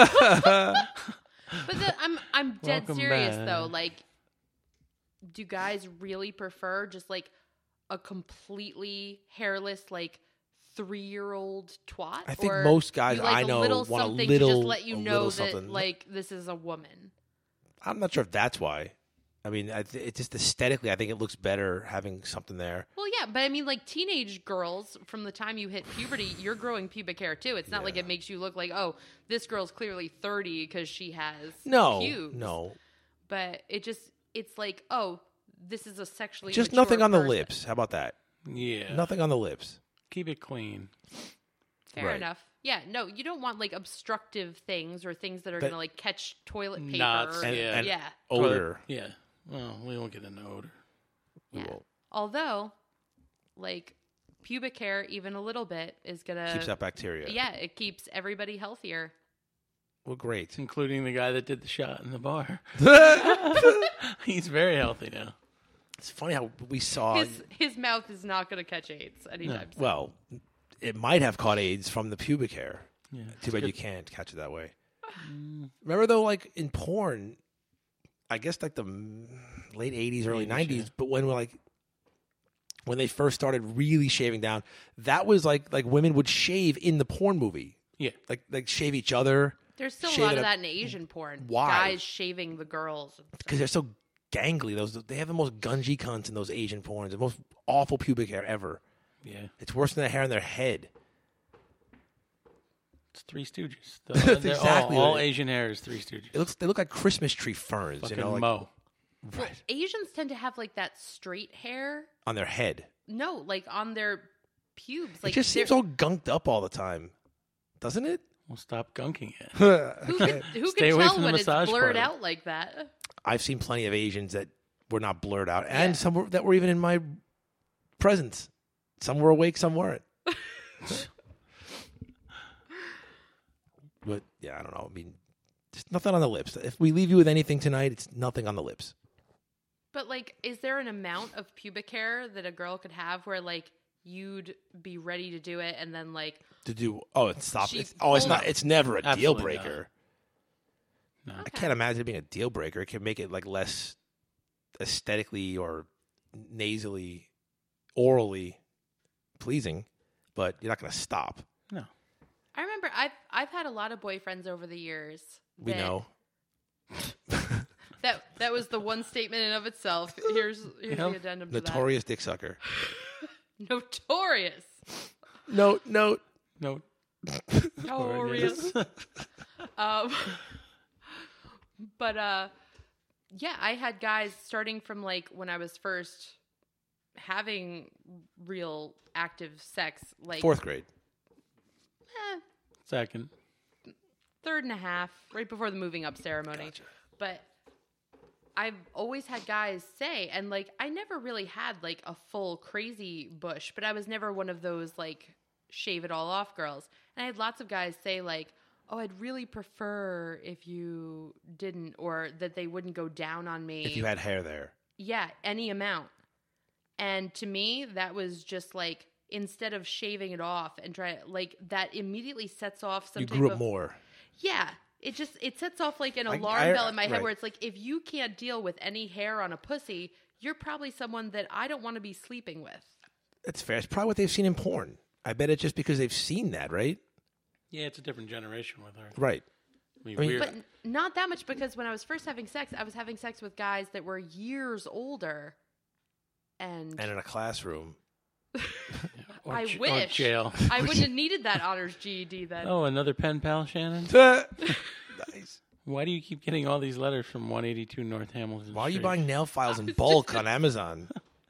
But the, I'm I'm dead Welcome serious back. though. Like, do guys really prefer just like a completely hairless, like three year old twat? I think Or most guys you like I a know little want a something little- to just let you a know little that something. like this is a woman. I'm not sure if that's why. I mean, I th- it's just aesthetically, I think it looks better having something there. Well, yeah, but I mean, like teenage girls, from the time you hit puberty, you're growing pubic hair too. It's not like it makes you look like, oh, this girl's clearly thirty because she has No, pubes. no, But it just, it's like, oh, this is a sexually just mature nothing on the person. lips. How about that? Yeah. Nothing on the lips. Keep it clean. Fair Right. enough. Yeah, no, you don't want like obstructive things or things that are That- going to like catch toilet paper. Knots, And, Yeah. and yeah. odor. Yeah. Well, we won't get into odor. We Yeah. won't. Although, like pubic hair, even a little bit, is going to Keeps out bacteria. Yeah, it keeps everybody healthier. Well, great. Including the guy that did the shot in the bar. He's very healthy now. It's funny how we saw. His his mouth is not going to catch AIDS anytime soon. Well, it might have caught AIDS from the pubic hair. Yeah. Too bad you can't catch it that way. Remember though, like in porn, I guess like the mm, late eighties, early eighties, nineties. yeah. But when we're like, when they first started really shaving down, that was like like women would shave in the porn movie, Yeah. like like shave each other There's still a shave lot it of up. that in Asian porn. Why? Guys shaving the girls. because they're so gangly. Those they have the most gungy cunts in those Asian porns, the most awful pubic hair ever. Yeah. It's worse than the hair on their head. It's Three Stooges. They're, That's they're exactly all, all what it- Asian hair is Three Stooges. It looks they look like Christmas tree ferns, Fucking you know, like Mo. Well, Asians tend to have like that straight hair. on their head. No, like on their pubes. Like it just they're- seems all gunked up all the time, doesn't it? Well, stop gunking it. who can, who Stay can away tell from the when it's massage blurred parlor. out like that? I've seen plenty of Asians that were not blurred out, and Yeah. some were, that were even in my presence. Some were awake, some weren't. But yeah, I don't know. I mean, just nothing on the lips. If we leave you with anything tonight, it's nothing on the lips. But like, is there an amount of pubic hair that a girl could have where like you'd be ready to do it, and then like To do oh, it's stop. She It's, oh, it's pulled- not. It's never a deal Absolutely breaker. No. I can't imagine it being a deal breaker. It can make it like less aesthetically or nasally, orally pleasing, but you're not going to stop. No. I remember I've I've had a lot of boyfriends over the years. We that- know. that that was the one statement in of itself. Here's here's Yep. the addendum to Notorious dick sucker. that. Notorious. Note, note. No. Notorious. um, but uh, yeah, I had guys starting from like when I was first having real active sex, like Fourth grade. eh, Second. third and a half, right before the moving up ceremony. But I've always had guys say, and like I never really had like a full crazy bush, but I was never one of those like shave it all off girls. And I had lots of guys say like, oh, I'd really prefer if you didn't, or that they wouldn't go down on me. If you had hair there. Yeah, any amount. And to me, that was just like, instead of shaving it off and try like that immediately sets off some You type grew up of more. yeah, it just it sets off like an I- alarm I- bell in my head right. where it's like, if you can't deal with any hair on a pussy, you're probably someone that I don't want to be sleeping with. That's fair. It's probably what they've seen in porn. I bet it's just because they've seen that, right? Yeah, it's a different generation with her. Right. I mean, I mean- we're, But n- not that much, because when I was first having sex, I was having sex with guys that were years older, and, And in a classroom. or I j- or wish. jail. I wouldn't have needed that honors G E D then. Oh, another pen pal, Shannon? Nice. Why do you keep getting all these letters from one eighty-two North Hamilton Why are you Street? buying nail files in bulk on Amazon?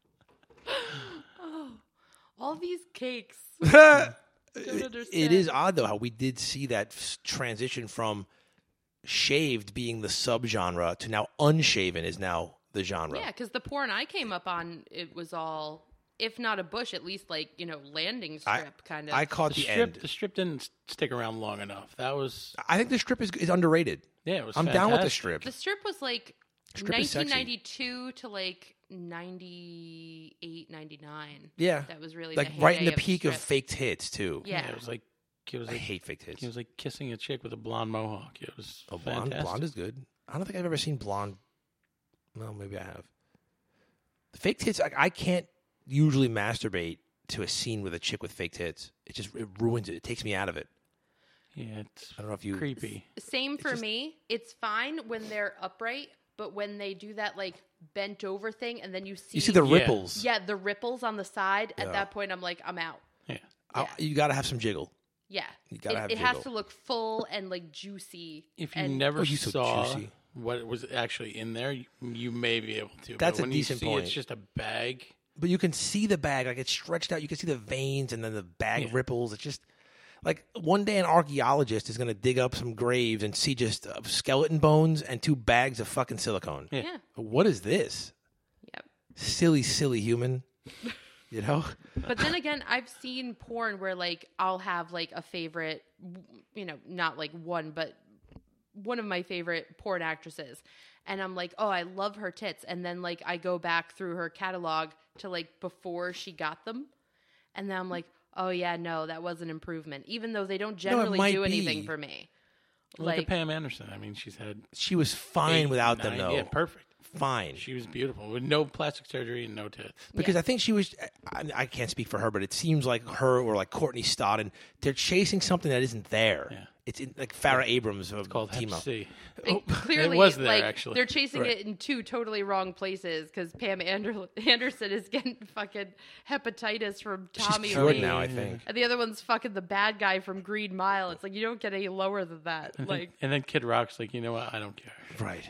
All these cakes. it, understand. it is odd, though, how we did see that s- transition from shaved being the subgenre to now unshaven is now the genre. Yeah, because the porn I came up on, it was all, if not a bush, at least like, you know, landing I, strip kind of. I caught The the, strip, end. the strip didn't s- stick around long enough. That was, I think the strip is, is underrated. yeah, it was I'm down with the fantastic. strip. The strip was like Strip is sexy. nineteen ninety-two to like ninety-eight, ninety-nine. Yeah. That was really Like the right in the heyday peak of strip. faked hits, too. Yeah. Yeah, it was like, it was I like, hate faked hits. it was like kissing a chick with a blonde mohawk. It was Oh, blonde, fantastic. blonde is good. I don't think I've ever seen blonde. Well, maybe I have. The faked hits, I, I can't usually masturbate to a scene with a chick with faked hits. It just it ruins it. It takes me out of it. Yeah, it's I don't know if you. creepy. Same for just- me. It's fine when they're upright, but when they do that like bent over thing and then you see You see the Yeah. ripples. yeah, the ripples on the side, Yeah. at that point I'm like, I'm out. Yeah. I- you got to have some jiggle. Yeah. You gotta it have it has jiggle. to look full and like juicy. If you and never Oh, you so saw juicy. what was actually in there, you, you may be able to. That's but a when decent you see point. It's just a bag. But you can see the bag, like it's stretched out. You can see the veins and then the bag Yeah. ripples. It's just like one day an archaeologist is going to dig up some graves and see just uh, skeleton bones and two bags of fucking silicone. Yeah. yeah. What is this? Yep. Silly, silly human. You know? But then again, I've seen porn where like I'll have like a favorite, you know, not like one, but one of my favorite porn actresses. And I'm like, oh, I love her tits. And then like I go back through her catalog to like before she got them. And then I'm like, oh yeah, no, that was an improvement. Even though they don't generally might do be. anything for me. Look Like, at Pam Anderson. I mean, she's had She was fine eight, without them, nine- though. Yeah, perfect. Fine. She was beautiful with no plastic surgery and no tits. Because I think she was, I, I can't speak for her, but it seems like her or like Courtney Stodden, they're chasing something that isn't there. Yeah. It's in, like Farrah Abrams of Called Team Hep Up. C. And clearly, was there, like, actually. they're chasing Right. it in two totally wrong places because Pam Ander- Anderson is getting fucking hepatitis from Tommy She's cured Lee. now, I think. And the other one's fucking the bad guy from Green Mile. It's like, you don't get any lower than that. And, Like, then, and then Kid Rock's like, you know what? I don't care. Right.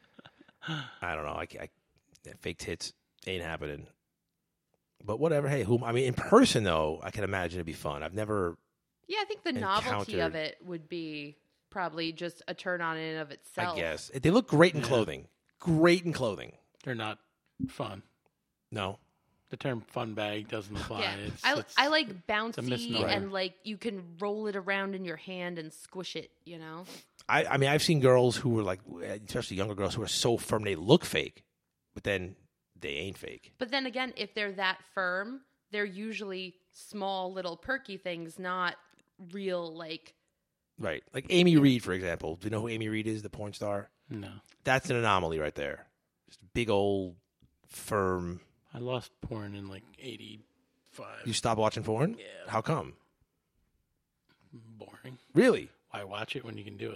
I don't know. I, I fake tits ain't happening. But whatever. Hey, who? I mean, in person though, I can imagine it'd be fun. I've never. yeah, I think the novelty of encountered- it would be probably just a turn on in and of itself. I guess they look great in clothing. Great in clothing. They're not fun. No. The term "fun bag" doesn't apply. Yeah, It's, I, it's, I like bouncy misnomer. and like you can roll it around in your hand and squish it, you know? I, I mean, I've seen girls who were like, especially younger girls who are so firm they look fake, but then they ain't fake. But then again, if they're that firm, they're usually small little perky things, not real like Right. Like Amy Reed, for example. Do you know who Amy Reed is, the porn star? no. That's an anomaly right there. Just a big old firm. I lost porn in like eighty-five. You stop watching porn? Yeah. How come? Boring. Really? Why watch it when you can do it?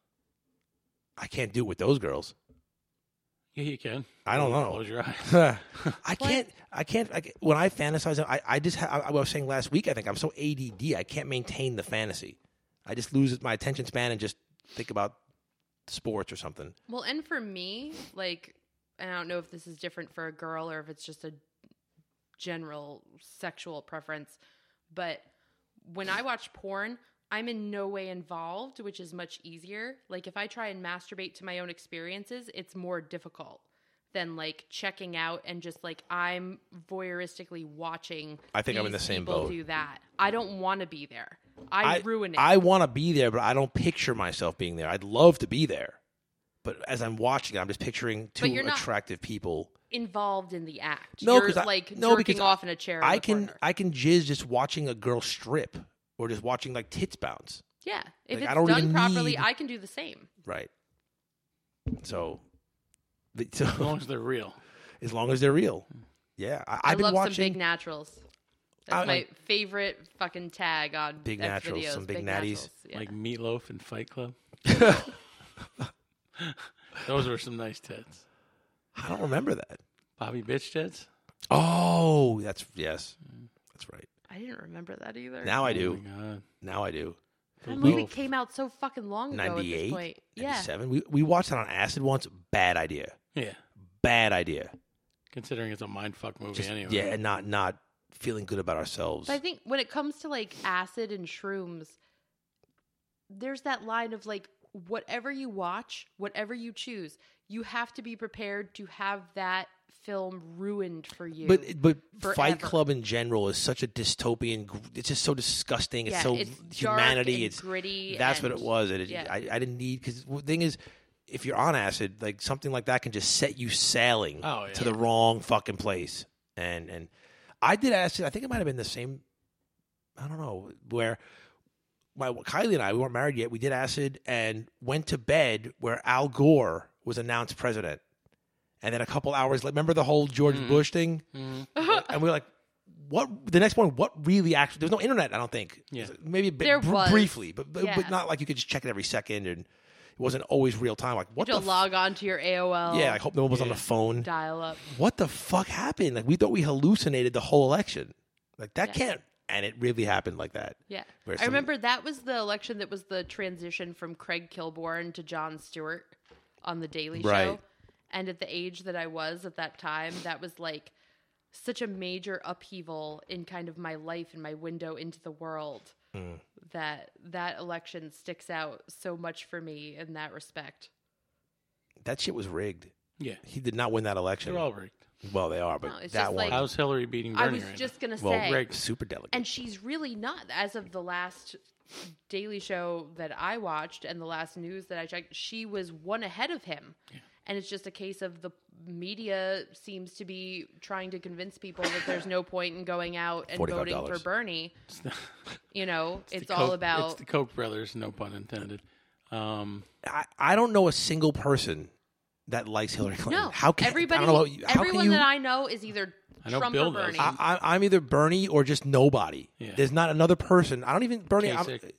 I can't do it with those girls. Yeah, you can. I don't know. Close your eyes. I can't. I can't. I, when I fantasize, I, I just. Ha- I, I was saying last week. I think I'm so A D D. I can't maintain the fantasy. I just lose my attention span and just think about sports or something. well, and for me, like and I don't know if this is different for a girl or if it's just a general sexual preference, but when I watch porn, I'm in no way involved, which is much easier. Like if I try and masturbate to my own experiences, it's more difficult than like checking out and just like I'm voyeuristically watching. I think I'm in these the same people boat. Do that. I don't want to be there. I, ruin it. I want to be there, but I don't picture myself being there. I'd love to be there, but as I'm watching it, I'm just picturing two you're not- attractive people. involved in the act. No, You're 'cause I- like no, jerking because off in a chair. In I the can corner. I can jizz just watching a girl strip or just watching like tits bounce. Yeah, if Like, it's I don't done even properly, need- I can do the same. Right. So, the- so As long as they're real. as long as they're real. Yeah, I, I I've been love watching some big naturals. That's I- my favorite fucking tag on Big X naturals, videos, some big natties. naturals. Yeah. Like Meatloaf and Fight Club. Those were some nice tits. I don't remember that. Bobby Bitch tits? Oh, that's yes, that's right. I didn't remember that either. Now I Oh do. my God. Now I do. that Meatloaf. movie came out so fucking long ago at this ninety-eight, point. Yeah, ninety-seven. We we watched it on acid once. Bad idea. Yeah. Bad idea. Considering it's a mindfuck movie Just, anyway. Yeah, and not not feeling good about ourselves. but I think when it comes to like acid and shrooms, there's that line of like whatever you watch, whatever you choose, you have to be prepared to have that film ruined for you. But but forever. Fight Club in general is such a dystopian. gr- It's just so disgusting. It's Yeah, so it's dark humanity. and it's gritty That's what and- it was. And it, yeah. I, I didn't need because the thing is, if you're on acid, like something like that can just set you sailing Oh, yeah. to the wrong fucking place. And and I did acid. I think it might have been the same. I don't know where. My Kylie and I, we weren't married yet. We did acid and went to bed where Al Gore was announced president. And then a couple hours later, remember the whole George Mm-hmm. Bush thing? And we were like, what? The next morning, what really actually? There was no internet, I don't think. Yeah. Maybe a bit There br- was. briefly, but but, Yeah. but not like you could just check it every second and it wasn't always real time. Like, what to the? F- log on to your A O L. yeah, I hope no one was on Yeah. the phone. dial up. What the fuck happened? Like, we thought we hallucinated the whole election. Like, that Yeah. can't. And it really happened like that. Yeah. Where I some- remember that was the election that was the transition from Craig Kilborn to Jon Stewart on The Daily Show. Right. And at the age that I was at that time, that was like such a major upheaval in kind of my life and my window into the world Mm. that that election sticks out so much for me in that respect. That shit was rigged. Yeah. He did not win that election. They're all rigged. Well, they are, but No, it's that just one like- How's Hillary beating Bernie I was right just going to well, say. rigged. super delicate. And she's really not. As of the last Daily Show that I watched and the last news that I checked, she was one ahead of him. And it's just a case of the media seems to be trying to convince people that there's no point in going out and forty-five voting dollars. for Bernie. now? You know, it's, the all Koch- about. It's the Koch brothers, no pun intended. Um, I, I don't know a single person that likes Hillary Clinton. no, how can everybody, I don't know about you. How everyone can you, that I know is either I know Trump Bill or does. Bernie. I, I, I'm either Bernie or just nobody. Yeah. There's not another person. I don't even Bernie. I'm, Kasich.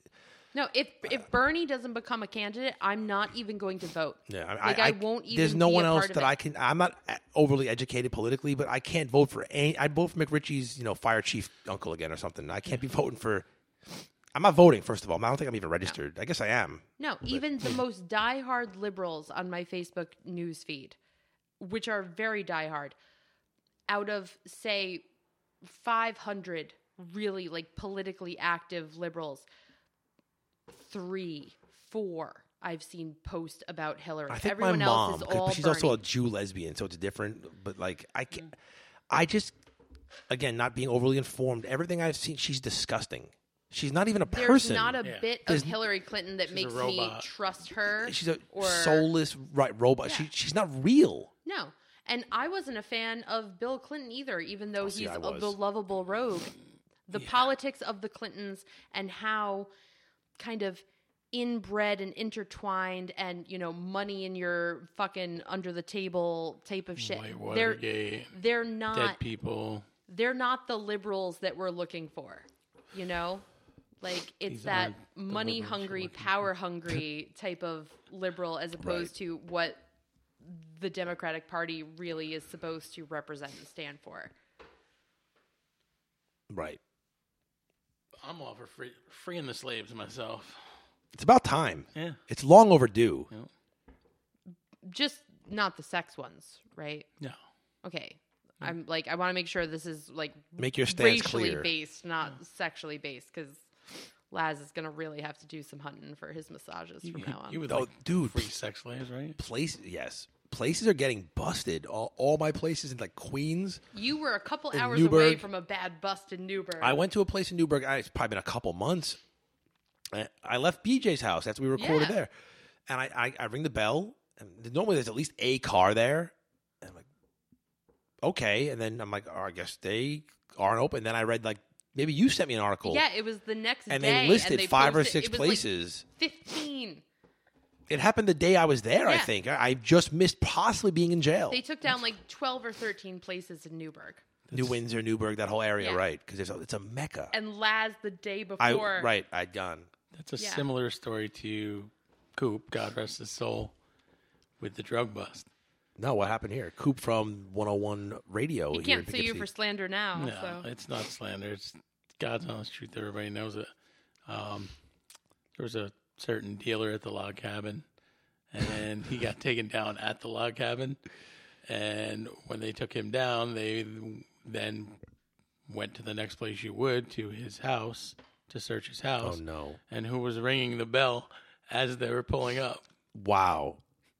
No, if if Bernie doesn't become a candidate, I'm not even going to vote. Yeah, I, Like, I, I won't even There's no be one a else part of that it. I can. I'm not overly educated politically, but I can't vote for any. I'd vote for McRitchie's, you know, fire chief uncle again or something. I can't be voting for. I'm not voting. First of all, I don't think I'm even registered. I guess I am. No, even the most diehard liberals on my Facebook news feed, which are very diehard, out of say five hundred really like politically active liberals, three, four I've seen post about Hillary. I think Everyone my else mom, is 'cause all she's Bernie. also a Jew lesbian, so it's different. But like, I can I just, again, not being overly informed. Everything I've seen, she's disgusting. She's not even a There's person. not a Yeah. bit There's- of Hillary Clinton that She's a makes me robot. trust her. She's a or, soulless right robot. Yeah. She she's not real. No. And I wasn't a fan of Bill Clinton either, even though see, he's I a, was. the lovable rogue. The politics of the Clintons and how kind of inbred and intertwined and, you know, money in your fucking under the table type of shit. White They're Watergate, they're not dead people. they're not the liberals that we're looking for. You know? Like it's These that aren't the money liberals you're hungry, looking for. power hungry type of liberal as opposed to what the Democratic Party really is supposed to represent and stand for. Right. I'm all for free, freeing the slaves myself. It's about time. Yeah. It's long overdue. Just not the sex ones, right? No. Okay. I'm like, I want to make sure this is like Make your stance racially clear. based, not sexually based, because Laz is going to really have to do some hunting for his massages from now on. You would Oh, like dude. free sex slaves, right? Place, yes. Places are getting busted. All, all my places in like Queens. You were a couple In hours away Newburgh. from a bad bust in Newburgh. I went to a place in Newburgh. I, it's probably been a couple months. I, I left B J's house. That's we recorded Yeah. there. And I, I, I ring the bell. And normally there's at least a car there. And I'm like, okay. And then I'm like, oh, I guess they aren't open. Then I read like, maybe you sent me an article. Yeah, it was the next And day. they listed and they five or posted- six it was like places. fifteen. It happened the day I was there, I Yeah. think. I, I just missed possibly being in jail. They took down like twelve or thirteen places in Newburgh. New Windsor, Newburgh, that whole area, Yeah. right? Because it's a mecca. And Laz the day I, before. right, I'd gone. That's a Yeah. similar story to Coop, God rest his soul, with the drug bust. No, what happened here? Coop from one oh one Radio. He here can't in sue you Poughkeepsie. for slander now. No, so. it's not slander. It's God's honest truth. Everybody knows it. Um, there was a certain dealer at the log cabin, and he got taken down at the log cabin. And when they took him down, they then went to the next place you would, to his house, to search his Oh, house. no. And who was ringing the bell as they were pulling up? Wow.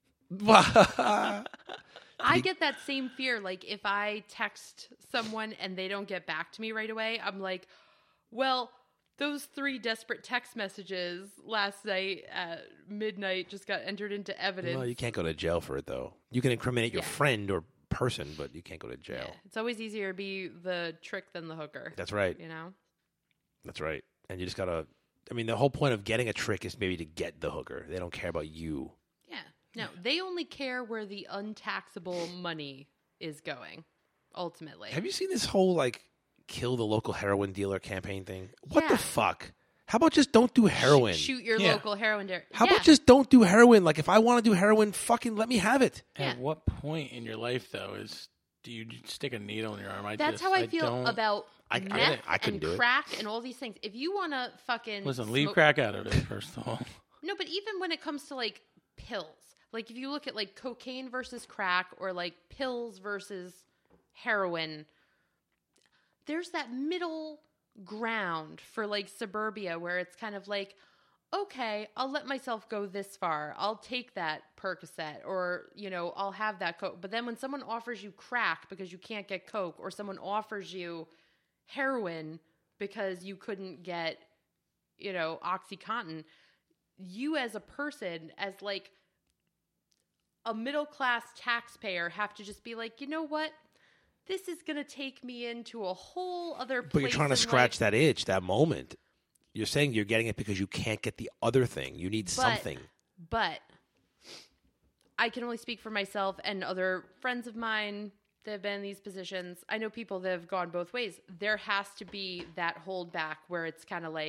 I get that same fear. Like if I text someone and they don't get back to me right away, I'm like, well, those three desperate text messages last night at midnight just got entered into evidence. Well, you can't go to jail for it, though. You can incriminate your Yeah. friend or person, but you can't go to jail. Yeah, it's always easier to be the trick than the hooker. That's right. You know? That's right. And you just got to. I mean, the whole point of getting a trick is maybe to get the hooker. They don't care about you. Yeah. No, they only care where the untaxable money is going, ultimately. Have you seen this whole, like, kill the local heroin dealer campaign thing? What Yeah. the fuck? How about just don't do heroin? Shoot your Yeah. local heroin dealer. How yeah. about just don't do heroin? Like, if I want to do heroin, fucking let me have it. Yeah. At what point in your life, though, is do you stick a needle in your arm? I That's just, how I feel don't- about I- I meth couldn't- I couldn't and do it. crack and all these things. If you want to fucking Listen, leave smoke- crack out of it, first of all. No, but even when it comes to like pills, like if you look at like cocaine versus crack or like pills versus heroin, there's that middle ground for like suburbia where it's kind of like, okay, I'll let myself go this far. I'll take that Percocet or, you know, I'll have that Coke. But then when someone offers you crack because you can't get Coke or someone offers you heroin because you couldn't get, you know, OxyContin, you as a person, as like a middle class taxpayer, have to just be like, you know what? This is going to take me into a whole other place. But you're trying to in scratch life. that itch, that moment. You're saying you're getting it because you can't get the other thing. You need But- something. But I can only speak for myself and other friends of mine that have been in these positions. I know people that have gone both ways. There has to be that hold back where it's kind of like,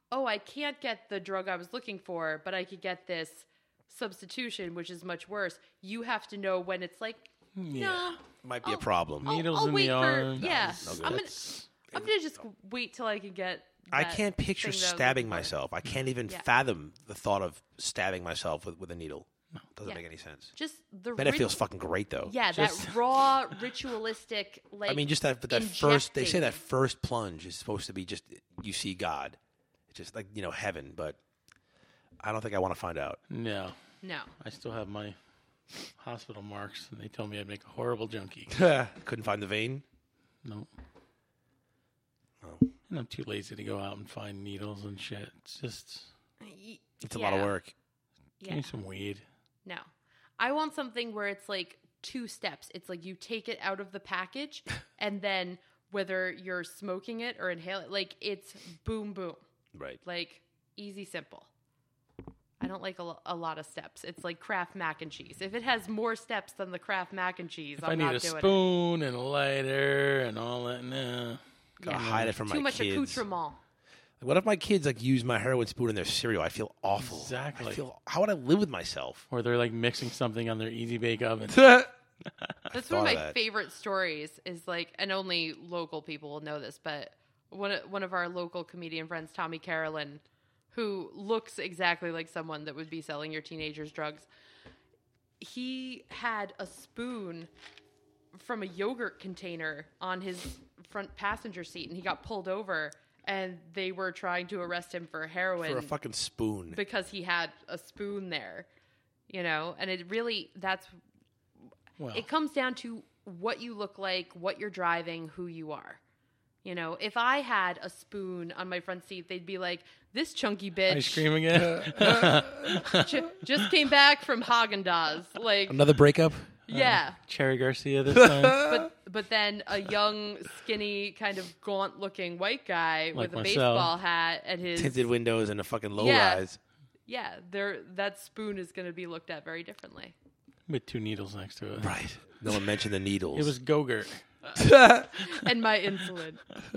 oh, I can't get the drug I was looking for, but I could get this substitution, which is much worse. You have to know when it's like, Yeah. no, Might be I'll- a problem. I'll, Needles I'll in wait the for, arm. yeah. No, no I'm gonna, That's- I'm gonna just wait till I can get. I that can't picture thing that I was stabbing looking for. myself. I can't even Yeah. fathom the thought of stabbing myself with, with a needle. Doesn't Yeah. make any sense. Just the. Bet it rit- feels fucking great though. Yeah, Just- that raw ritualistic like. I mean, just that, but that first, they say injecting. that first plunge is supposed to be just, you see God. It's just like, you know, heaven, but I don't think I want to find out. No. No. I still have my hospital marks, and they told me I'd make a horrible junkie. Couldn't find the vein. No. Oh. And I'm too lazy to go out and find needles and shit. It's just, Y- It's a lot of yeah, work. give Yeah. me some weed. No. I want something where it's like two steps. It's like you take it out of the package and then whether you're smoking it or inhale it, like it's boom, boom. Right. Like easy, simple. I don't like a, lo- a lot of steps. It's like Kraft mac and cheese. If it has more steps than the Kraft mac and cheese, If I'm I need not a doing spoon and a lighter and all that, nah. Gotta Yeah. hide it from it. my Too much kids. accoutrement. What if my kids like use my heroin spoon in their cereal? I feel awful. Exactly. I feel, how would I live with myself? Or they're like mixing something on their Easy Bake Oven. That's one thought of my of that. favorite stories is like, and only local people will know this, but one of, one of our local comedian friends, Tommy Carolyn, who looks exactly like someone that would be selling your teenagers drugs, he had a spoon from a yogurt container on his front passenger seat, and he got pulled over, and they were trying to arrest him for heroin For a fucking spoon. because he had a spoon there, you know, and it really, that's, Well, it comes down to what you look like, what you're driving, who you are. You know, if I had a spoon on my front seat, they'd be like, this chunky bitch ice cream again? ju- just came back from Haagen-Dazs. Like, Another breakup? yeah. Cherry Garcia this time? But but then a young, skinny, kind of gaunt-looking white guy Like with a myself. baseball hat and his Tinted windows and a fucking low Yeah. rise. yeah, there that spoon is going to be looked at very differently. With two needles next to it. Right. No one mentioned the needles. It was Go-Gurt. And my insulin.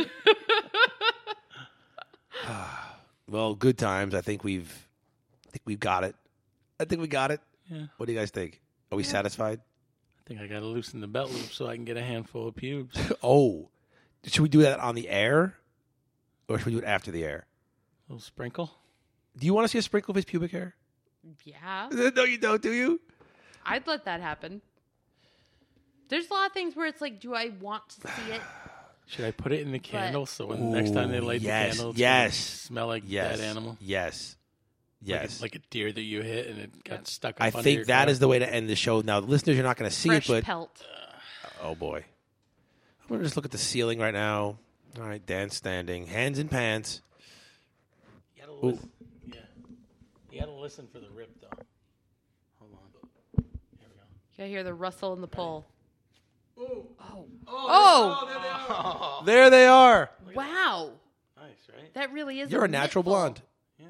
Well, good times. I think we've I think we've got it. I think we got it. Yeah. What do you guys think? Are we satisfied? I think I got to loosen the belt loop so I can get a handful of pubes. Oh. Should we do that on the air? Or should we do it after the air? A little sprinkle. Do you want to see a sprinkle of his pubic hair? Yeah. No, you don't, do you? I'd let that happen. There's a lot of things where it's like, do I want to see it? Should I put it in the candle so when the next time they light yes, the candle, it's yes. gonna smell like Yes. dead animal? Yes. Like Yes. a, like a deer that you hit and it got stuck up I under think your that car. is the way to end the show. Now, the listeners, you're not going to see Fresh it, but pelt. oh boy, I'm going to just look at the ceiling right now. All right, Dan's standing, hands in pants. You gotta listen. Yeah. You gotta listen for the rip, though. Hold on. Here we go. You gotta hear the rustle in the pole. Oh. Oh. Oh! There they are. Wow. Nice, right? That really is You're a natural nipple. blonde. Yeah.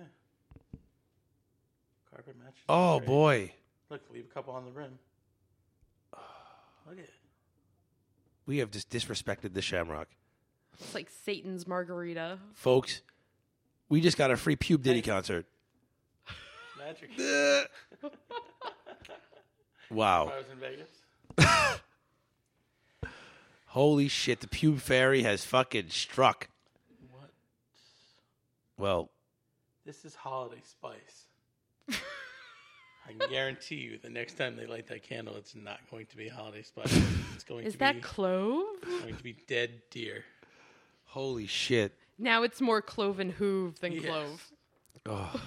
Carpet match. Oh Great. boy, Look, leave a couple on the rim. Look at it. we have just disrespected the Shamrock, It's like Satan's margarita. folks. We just got a free Pube Diddy concert. Magic. Wow. I was in Vegas. Holy shit, the Pube Fairy has fucking struck. What? Well, This is holiday spice. I can guarantee you the next time they light that candle, it's not going to be holiday spice. It's going Is to that be clove? going to be dead deer. holy shit. Now it's more cloven hoof than Yes. clove. Oh,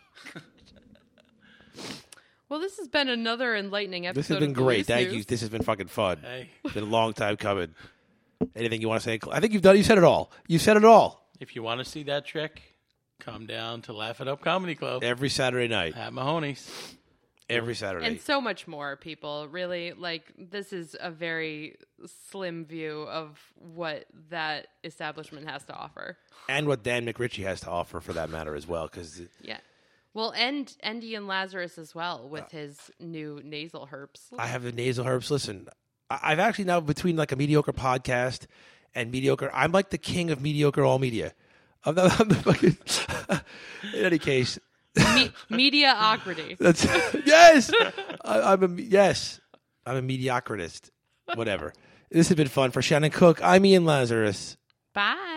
Well, this has been another enlightening episode. this has been of great. Loose Thank News. you. This has been fucking fun. Hey, It's been a long time coming. Anything you want to say? I think you've done. You said it all. You said it all. if you want to see that trick, come down to Laugh It Up Comedy Club Every Saturday night. at Mahoney's. Every Saturday. And so much more, people. Really, like, this is a very slim view of what that establishment has to offer. And what Dan McRitchie has to offer, for that matter, as well. Because Yeah. Well, and and Ian Lazarus as well with his new nasal herpes. I have the nasal herbs. Listen, I- I've actually now between like a mediocre podcast and mediocre. I'm like the king of mediocre all media. I'm not, I'm the fucking. In any case, Me- mediocrity. that's yes. I, I'm a yes. I'm a mediocritist. Whatever. This has been fun for Shannon Cook. I'm Ian Lazarus. Bye.